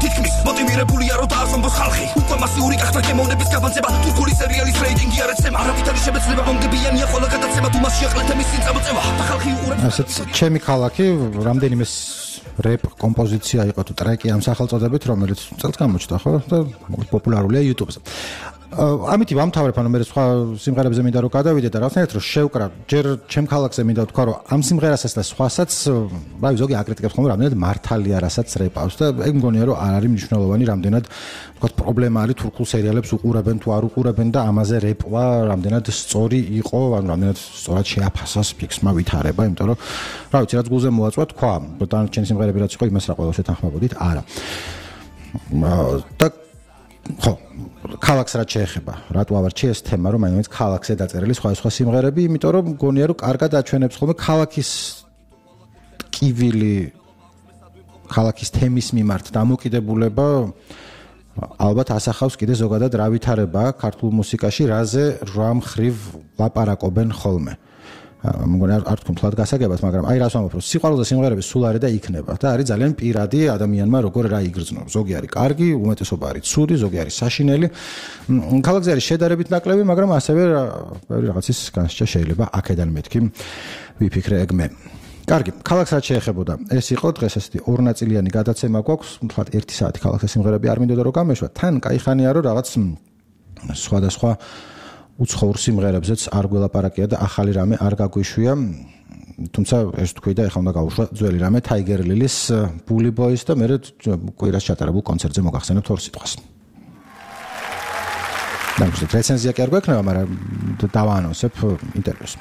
მოტივირებულია რომ დაასვამბოს ხალხი უკვე მასიური გახდა გემოვნების გაბანძება თურქული სერიალის რეიტინგი არ ეცემა არავითარი შემეცნება მომგებიანია ყველა გადაცემა თუ მასში ახლა თემის წინ წამოწევა და ხალხი უყურებს ასეთ ჩემი ქალაქი რამდენიმე რეპ კომპოზიცია იყო თუ ტრეკი ამ სახელწოდებით რომელიც წელს გამოჩნდა ხო და პოპულარულია YouTube-ზე ამით ვამთავრებ ანუ მე სხვა სიმღერებზე მინდა რომ გადავიდე და რაღაცნაირად რომ შევკრა ჯერ ჩემ ქალაქზე მინდა ვთქვა რომ ამ სიმღერასაც და სხვასაც აი ზოგი აკრიტიკებს ხოლმე რამდენად მართალია რასაც რეპავს და ეგ მგონია რომ არ არის მნიშვნელოვანი რამდენად ვთქვათ პრობლემა არის თურქულ სერიალებს უყურებენ თუ არ უყურებენ და ამაზე რეპვა რამდენად სწორი იყო ანუ რამდენად სწორად შეაფასოს ფიქსმა ვითარება იმიტომ რომ რა ვიცი რაც გულზე მოაწვა თქვა დანარჩენი სიმღერები რაც იყო იმას რა ყველა შეთანხმებოდით არა და ხო ქალაქს რაც შეეხება რატო ავარჩი ეს თემა რომ მაინც ქალაქზე დაწერილი სხვა სხვა სიმღერები იმიტომ რომ მგონია რომ კარგად აჩვენებს ხოლმე ქალაქის ტკივილი ქალაქის თემის მიმართ დამოკიდებულება ალბათ ასახავს კიდე ზოგადად რა ვითარება ქართულ მუსიკაში რაზე რა მხრივ ლაპარაკობენ ხოლმე მგონია არ თქვენ თლად გასაგებად მაგრამ აი რას ვამბობ რომ სიყვარულზე სიმღერები სულ არის და იქნება და არის ძალიან პირადი ადამიანმა როგორ რა იგრძნო ზოგი არის კარგი უმეტესობა არის ცუდი ზოგი არის საშინელი ქალაქზე არის შედარებით ნაკლები მაგრამ ასევე ბევრი რაღაცის განსჭა შეიძლება აქედან მეთქი ვიფიქრე ეგ მე კარგი ქალაქს რაც შეეხებოდა ეს იყო დღეს ესეთი ორნაწილიანი გადაცემა გვაქვს თლად ერთი საათი ქალაქზე სიმღერები არ მინდოდა რომ გამეშვა თან кай ხანია რომ რაღაც სხვადასხვა უცხოურ სიმღერებზეც არ გველაპარაკია და ახალი რამე არ გაგვიშვია თუმცა ეს თქვი და ეხლა უნდა გავუშვა ძველი რამე Tiger Lily-ის Bully Boys და მე კვირას ჩატარებულ კონცერტზე მოგახსენებთ ორ სიტყვას და რეცენზია კი არ გვექნება მაგრამ დავაანონსებ ინტერვიუს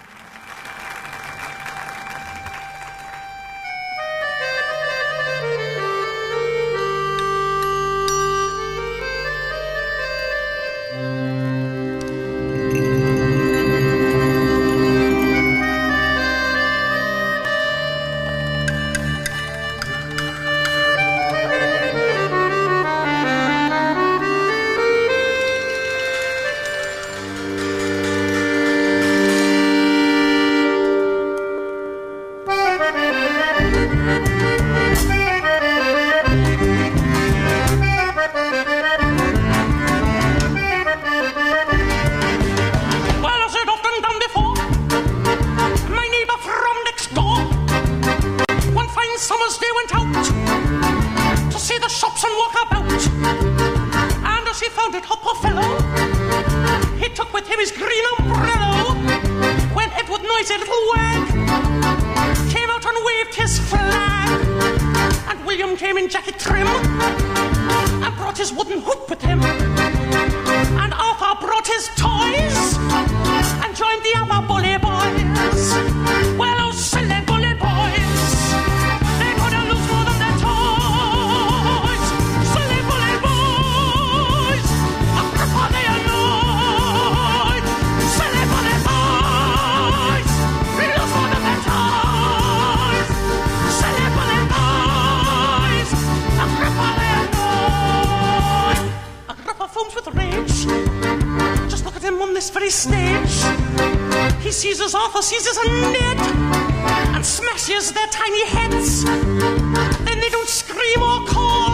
seizes a net and smashes their tiny heads. Then they don't scream or call.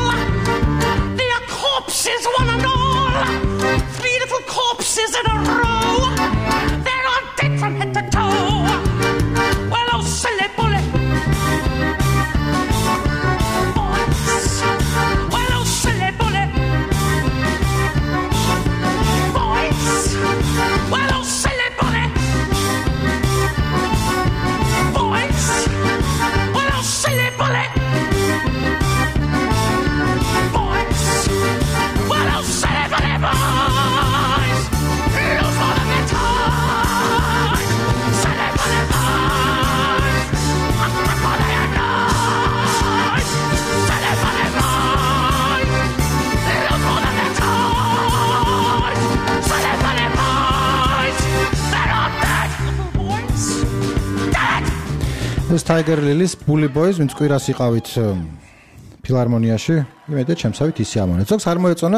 They are corpses, one and all. Three little corpses in a row. They're all dead from head to toe. Well, oh, silly bully. Boys. Well, oh, silly bully. Boys. Well, oh, silly bully. ეს Tiger Lily-ის Bully Boys ვინც კვირას იყავით ფილარმონიაში იმედია ჩემსავით ისე ამონეთ ზოგს არ მოეწონა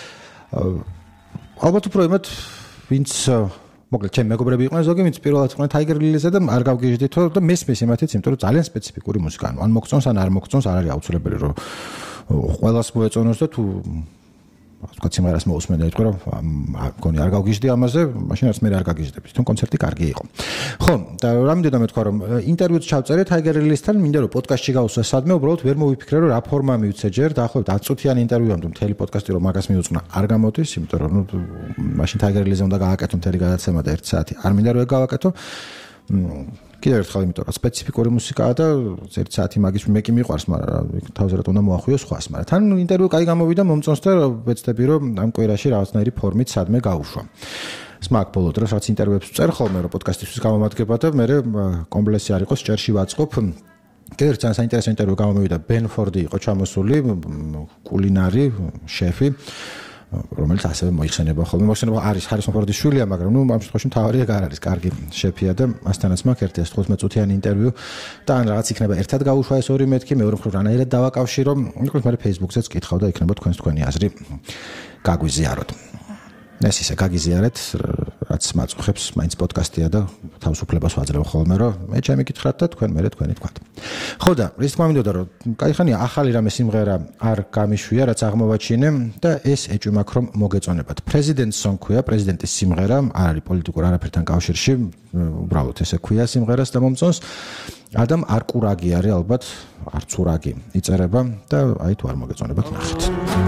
ალბათ უფრო იმათ ვინც მოკლედ ჩემი მეგობრები იყვნენ ზოგი ვინც პირველად იყვნენ Tiger Lily-ზე და არ გავგიჟდითო და მესმის იმათიც იმიტომ რომ ძალიან სპეციფიკური მუსიკა ან მოგწონს ან არ მოგწონს არ არის აუცილებელი რომ ყველას მოეწონოს და თუ ვთქვათ სიმღერას მოусმენ და იტყვი რომ მგონი არ გავგიჟდი ამაზე, მაშინ არც მე არ გაგიჟდები. თუმცა კონცერტი კარგი იყო. ხო, და რამინდა მეთქვა რომ ინტერვიუც ჩავწერე Tiger Lily-სთან, მინდა რომ პოდკასტში გავუსვა სადმე, უბრალოდ ვერ მოვიფიქრე რომ რა ფორმა მივცე ჯერ, დაახლოებით ათი წუთიანი ინტერვიუამდე მთელი პოდკასტი რომ მაგას მიუძღვნა, არ გამოდის, იმიტომ რომ ნუ მაშინ Tiger Lily-ზე უნდა გააკეთო მთელი გადაცემა და ერთი საათი. არ მინდა რომ ეგ გავაკეთო. კიდევ ერთხელ იმიტომ რომ სპეციფიკური მუსიკაა და ერთი საათი მაგის მე კი მიყვარს, მაგრამ თავზარად უნდა მოახუიო სხვას, მაგრამ თან ინტერვიუ კაი გამოვიდა, მომწონს და ვეცდები რომ ამ კვირაში რაღაცნაირი ფორმით სადმე გავუშვა. სმაკ ბოლო დროს რაც ინტერვიუებს წერ ხოლმე რომ პოდკასტისთვის გამომადგება და მე კომპლექსი არ იყოს ჭერში ვაწყობ. კიდევ ერთ საინტერესო ინტერვიუ გამოვიდა, ბენ ფორდი იყო ჩამოსული, კულინარი, შეფი. რომელიც ასევე მოიხსენება ხოლმე. მოიხსენება არის ჰარისონ ფორდის შვილია, მაგრამ ნუ ამ შემთხვევაში მთავარია არ არის, კარგი შეფია და მასთანაც მაქვს ერთი ათი წუთიანი ინტერვიუ და ან რაღაც იქნება ერთად გავუშვა ეს ორი მეთქი, მეორე მხრივ რანაირად დავაკავშირო, ნუ მე Facebook-ზეც კითხავ და იქნება თქვენს თქვენი აზრი გაგვიზიაროთ. ეს ისე გაგიზიარეთ, რაც მაწუხებს, მაინც პოდკასტია და თავისუფლებას ვაძლევ ხოლმე, რომ მე ჩემი კითხრათ და თქვენ მერე თქვენი თქვათ. ხო და რის თქმა მინდოდა რომ კაიხანია ახალი რამე სიმღერა არ გამიშვია, რაც აღმოვაჩინე და ეს ეჭვი მაქვს რომ მოგეწონებათ. President Song ქვია, პრეზიდენტის სიმღერა, არ არის პოლიტიკურ არაფერთან კავშირში, უბრალოდ ესე ქვია სიმღერას და მომწონს. ადამ არკურაგი არის ალბათ, არც ურაგი იწერება და აი თუ არ მოგეწონებათ ნახეთ.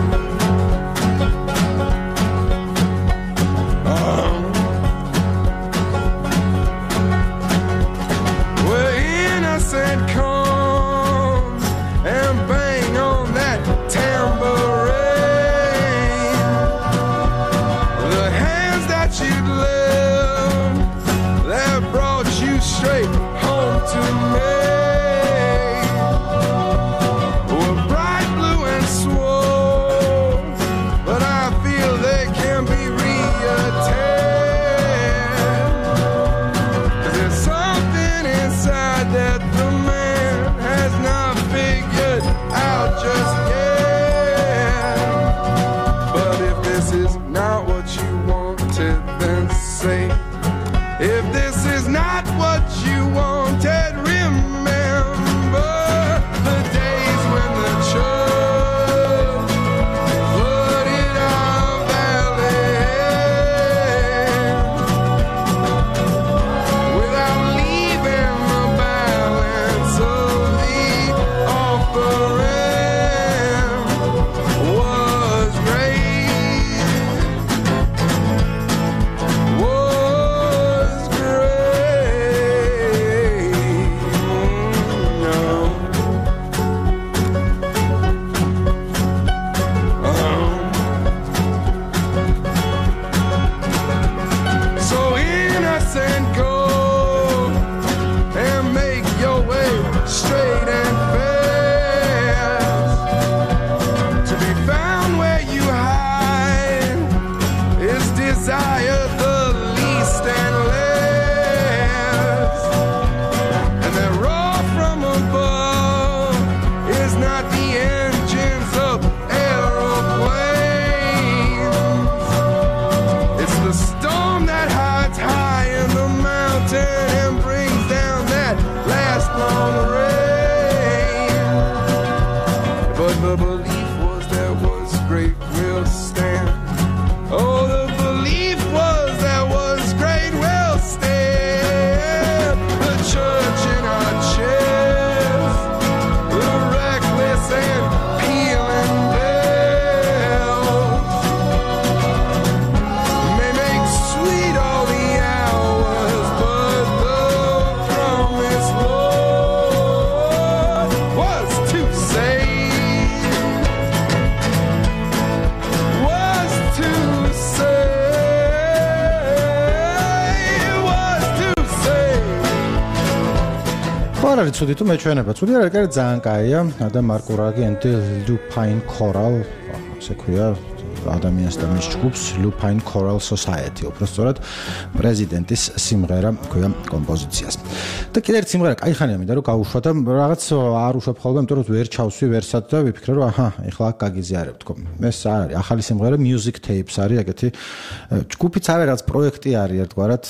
არის ცუდი თუ მეჩვენება. ცუდი არ არის, ძალიან კაია. და მარკურაგი and Lupine Choral, ასე ქვია ადამიანს და მის ჯგუფს Lupine Choral Society. უბრალოდ პრეზიდენტის სიმღერა ქვია კომპოზიციას. და კიდევ ერთი სიმღერა კაიხანია მინდა რომ გავუშვა და რაღაც არ უშვებ ხოლმე, იმიტომ რომ ვერ ჩავსვი ვერსად და ვიფიქრე რომ აჰა, ეხლა გაგიზიარებ თქო. ეს არ არის ახალი სიმღერა, Music Tapes არის ეგეთი. ჯგუფიც არის რაღაც პროექტი არის ერთგვარად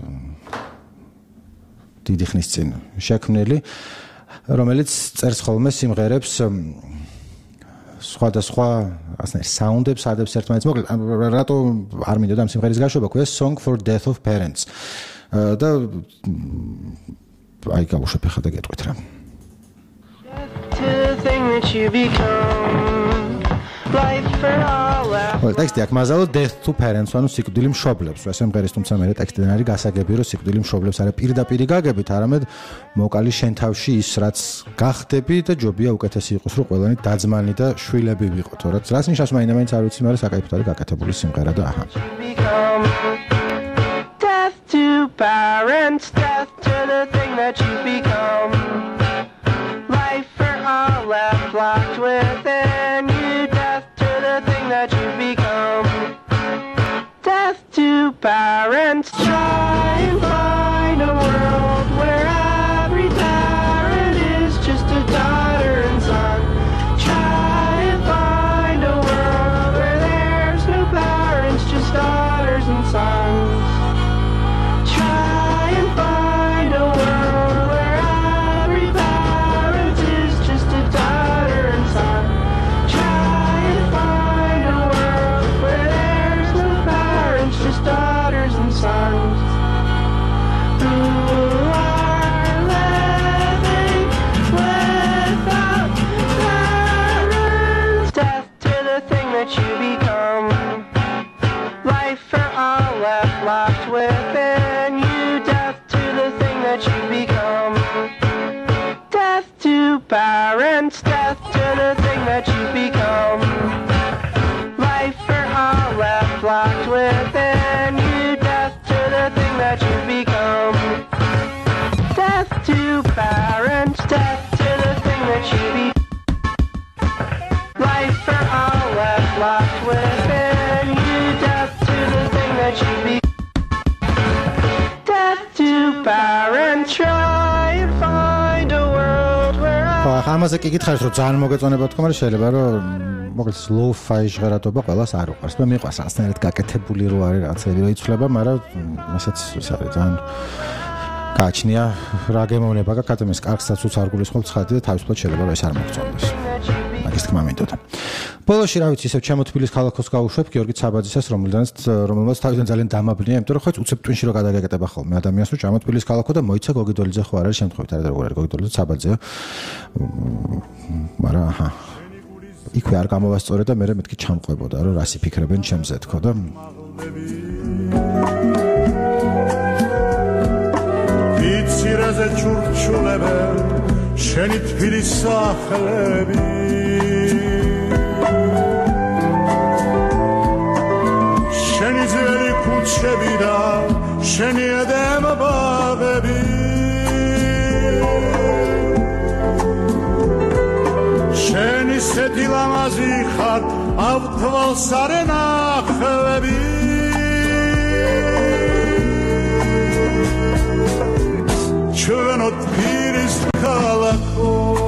დიდი ხნის წინ შექმნილი, რომელიც წერს ხოლმე სიმღერებს სხვადასხვა ასნაირ საუნდებს ადებს ერთმანეთს. მოკლედ რატო არ მინდოდა ამ სიმღერის გაშვება, ქვია Song for Death of Parents. და აი გავუშვებ ხა და გეტყვით რა. Well, ტექსტი აქ მაზალო Death to Parents, ანუ სიკვდილი მშობლებს. ეს სიმღერის თუმცა მე ტექსტიდან არის გასაგები, რომ სიკვდილი მშობლებს არა პირდაპირ გაგებით, არამედ მოკალი შენ თავში ის რაც გახდები და ჯობია უკეთესი იყოს, რომ ყველანი დაძმანი და შვილები ვიყოთ. რაც რაც ნიშნავს მაინდა-მაინც არ ვიცი, მაგრამ საკაიფოდ არის გაკეთებული სიმღერა და აჰა. Death to parents, death to the thing that you become. Life for all left locked within you. Death to the thing that you become. Death to parents. Try and find a world where every parent is just a daughter and son. Try and find a world where there's no parents, just daughters and sons. Try and find a world where every parent is just a daughter and son. Try and find a world where there's no parents, just daughters and sons. Who are living without parents. Death to the thing that you become. Life for all left locked within you. Death to the thing that you become. Death to parents. Death to the thing that you become. Life for all left locked within you. Death to the thing that you become. Death to parents. Death to the thing that you become. Life for all left locked within you. Death to the thing that you become. Death to parents. Try and find a world where I... ამაზე კი გითხარით რომ ძალიან მოგეწონება თქო, მაგრამ შეიძლება რომ მოკლედ slow-fi ჟღერადობა ყველას არ უყვარს. მე მიყვარს ასნაირად გაკეთებული რო არის რაღაცები რო იცვლება, მაგრამ ესეც ის არის ძალიან გააჩნია რა გემოვნება გაქვს ადამიანს კარგსაც უც არ გულისხმობ ცხადი და თავისუფლად შეიძლება რომ ეს არ მოგწონდეს. მაგის თქმა მინდოდა. ბოლოში რა ვიცი, ისევ ჩემო თბილის ქალაქოს გავუშვებ გიორგი ცაბაძისას, რომელთანაც რომელმაც თავიდან ძალიან დამაბნია, იმიტომ რომ ხო უცებ ტვინში რო გადაგეკეტება ხოლმე ადამიანს, რომ ჩემო თბილის ქალაქო და მოიცა გოგიდოლიძე ხო არ არის შემთხვევით, არა და როგორ არის გოგიდოლიძე ცაბაძეა. მაგრამ აჰა. იქვე არ გამოვასწორე და მე მეთქი ჩამყვებოდა, რომ რას იფიქრებენ ჩემზე თქო და იცირაზე ჩურჩულებენ შენი თბილის სახლები შენი ძველი ქუჩები და შენი ედემ ბაღები შენი სეთი ლამაზი ხარ ავთვალს არ ენახლები ჩვენო თბილის ქალაქო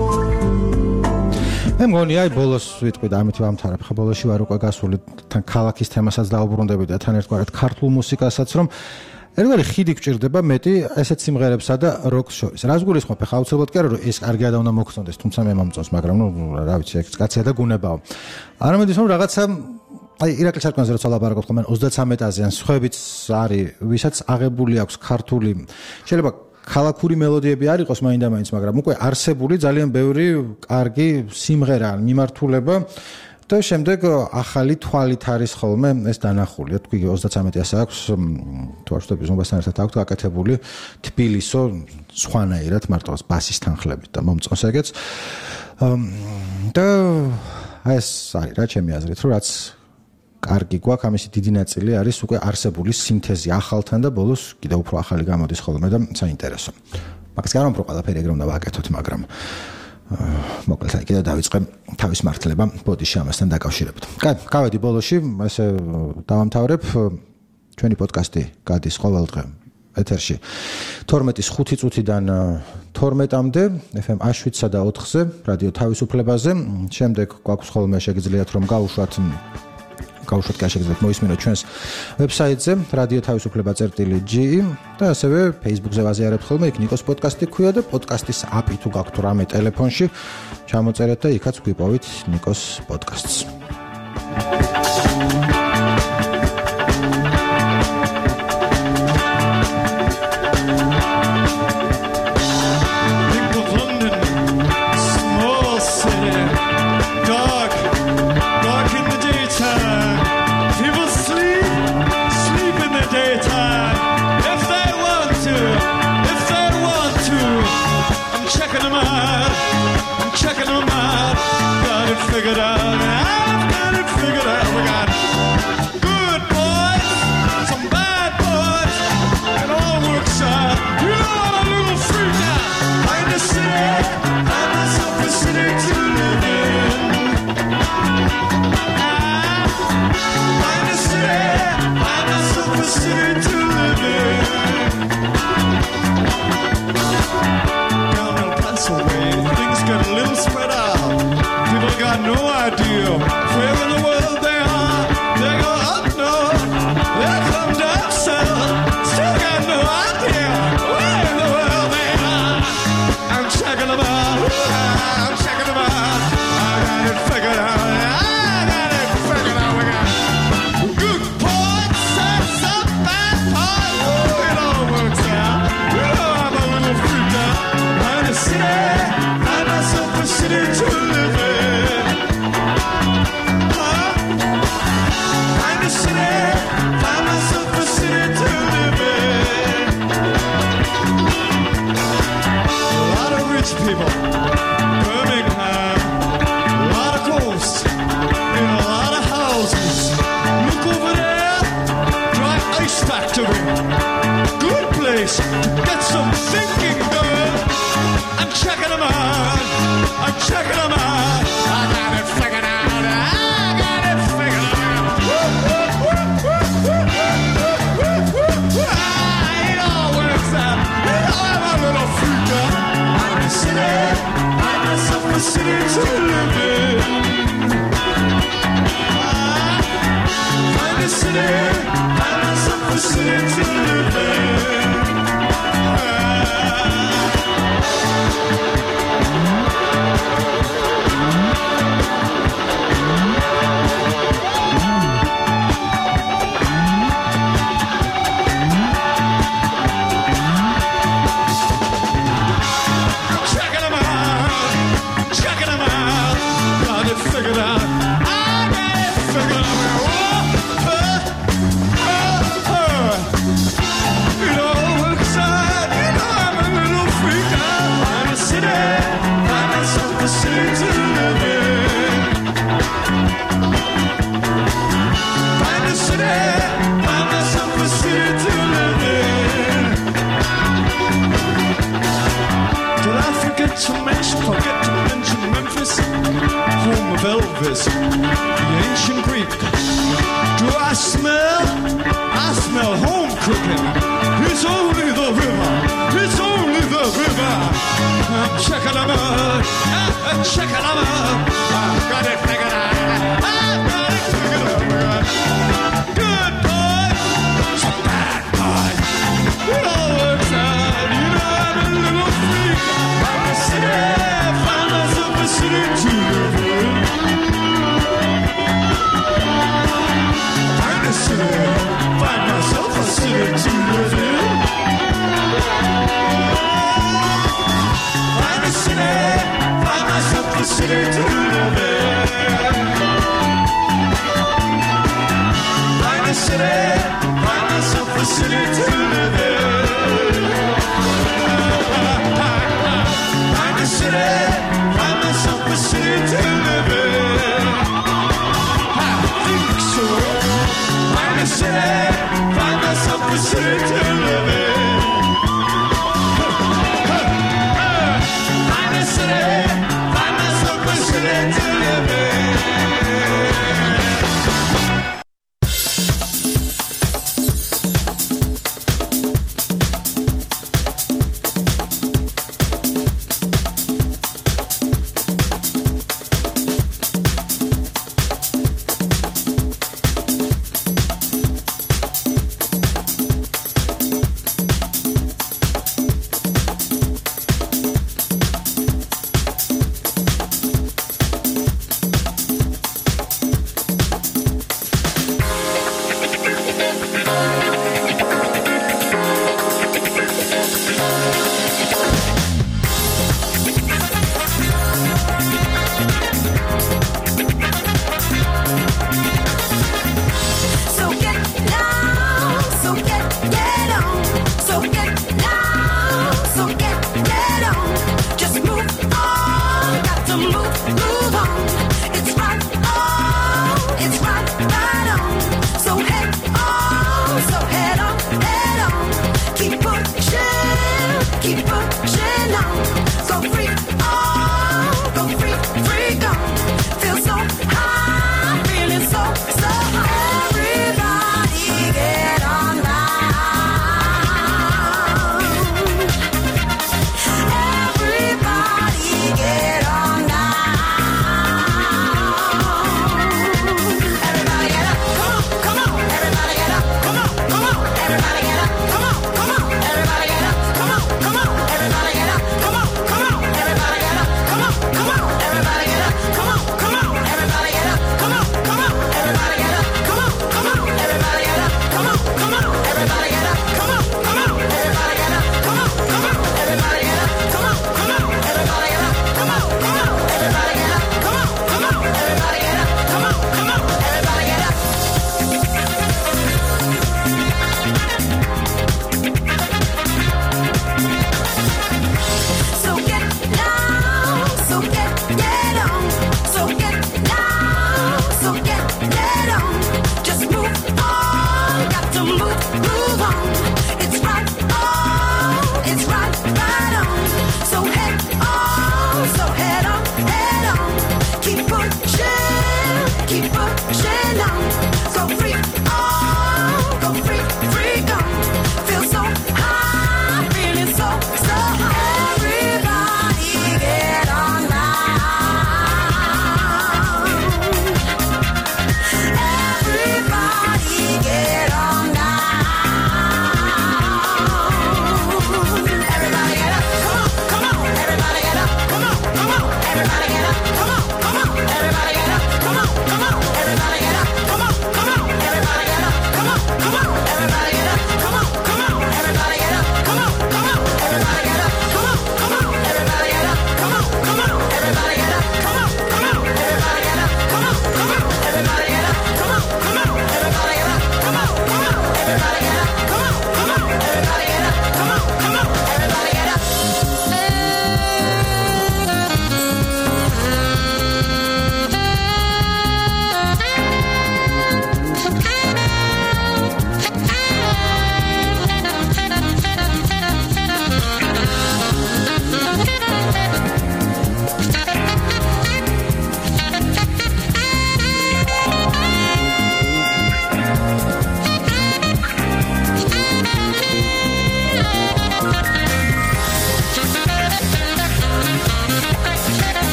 მე მგონი აი ბოლოს ვიტყვი და ამით ვამთავრებ ხა ბოლოში ვარ უკვე გასული თან ქალაქის თემასაც დაუბრუნდები და თან ერთგვარად ქართულ მუსიკასაც რომ ერთგვარი ხიდი გჭირდება მეტი ესეთ სიმღერებსა და როკს შორის. რას გულისხმობ ხა აუცილებლად კი არა რომ ეს კარგია და უნდა მოგწონდეს, თუმცა მე მომწონს, მაგრამ ნუ რა ვიცი, ეს კაცია და გუნებაო. არამედ ის რომ რაღაცა აი ირაკლის სარკმელზე როცა ლაპარაკობ ხოლმე ოცდაცამეტ აზიან სხვებიც არის, ვისაც აღებული აქვს ქართული შეიძლება ქალაქური მელოდიები არ იყოს მაინდა-მაინც, მაგრამ უკვე არსებული ძალიან ბევრი კარგი სიმღერა, მიმართულება და შემდეგ ახალი თვალით არის ხოლმე ეს დანახული. თქვი ოცდაცამეტი ასე აქვს თუ არ ვშტები ზომბასთან ერთად აქვს გაკეთებული თბილისო სხვანაირად მარტო ბასის თანხლებით და მომწონს ეგეც. და ეს არის რა ჩემი აზრით, რომ რაც კარგი გვაქვს, ამისი დიდი ნაწილი არის უკვე არსებული სინთეზი ახალთან და ბოლოს კიდევ უფრო ახალი გამოდის ხოლმე და საინტერესო. მაგას გარომ უფრო ყველაფერი ეგრე უნდა ვაკეთოთ, მაგრამ მოკლედ აი კიდე დავიწყე თავის მართლება ბოდიში ამასთან დაკავშირებით. კაი, გავედი ბოლოში, ესე დავამთავრებ. ჩვენი პოდკასტი გადის ყოველდღე ეთერში თორმეტის ხუთი წუთიდან თორმეტამდე ეფ ემ შვიდსა და ოთხზე რადიო თავისუფლებაზე. შემდეგ გვაქვს ხოლმე შეგიძლიათ რომ გავუშვათ გაუშვათ კი არ შეგიძლიათ მოისმინოთ ჩვენს ვებსაიტზე radio თავისუფლება წერტილი ჯი და ასევე Facebook-ზე ვაზიარებთ ხოლმე, იქ ნიკოს პოდკასტი ქვია და პოდკასტის აპი თუ გაქვთ რამე ტელეფონში, ჩამოწერეთ და იქაც გვიპოვით ნიკოს პოდკასტს. Figured out, I've got it figured out. We got good boys, some bad boys, it all works out. You know I'm a little freak out. Find a city, find myself a city to live in. Find a city, find myself a city to live in. Down in Pennsylvania, things get a little spread out. People got no idea where in the world they are. They go up north, they come down south. Still got no idea where in the world they are. I'm checking them out, I'm checking them out. I got it figured out, I got it figured out. We got good points and some bad parts. Oh, it all works out. You know I'm a little freaked out. Find a city, find myself a city to live in. Find myself a city to live in. A lot of rich people, Birmingham, a lot of coast, in a lot of houses. Look over there, dry ice factory. Good place to get some thinking done. I'm checking them out, I'm checking them out. I got it figured out, I got it figured out. Woo-hoo! It all works out. I'm a little freak out. Find a city, find myself a city to live in. Find a city, find myself a city to live in. Figured out. I got it figured out. Oh, oh, oh, oh. It all works out. You know I'm a little freak out. Find a city, find myself a city to live in. Find a city, find myself a city to live in. Did I forget to mention, forget to mention Memphis? Home of Elvis, the ancient Greek. Do I smell? I smell home cooking. It's only the river. It's only the river. I'm checking them out. I'm checking them out. I got it figured out. I got it figured out.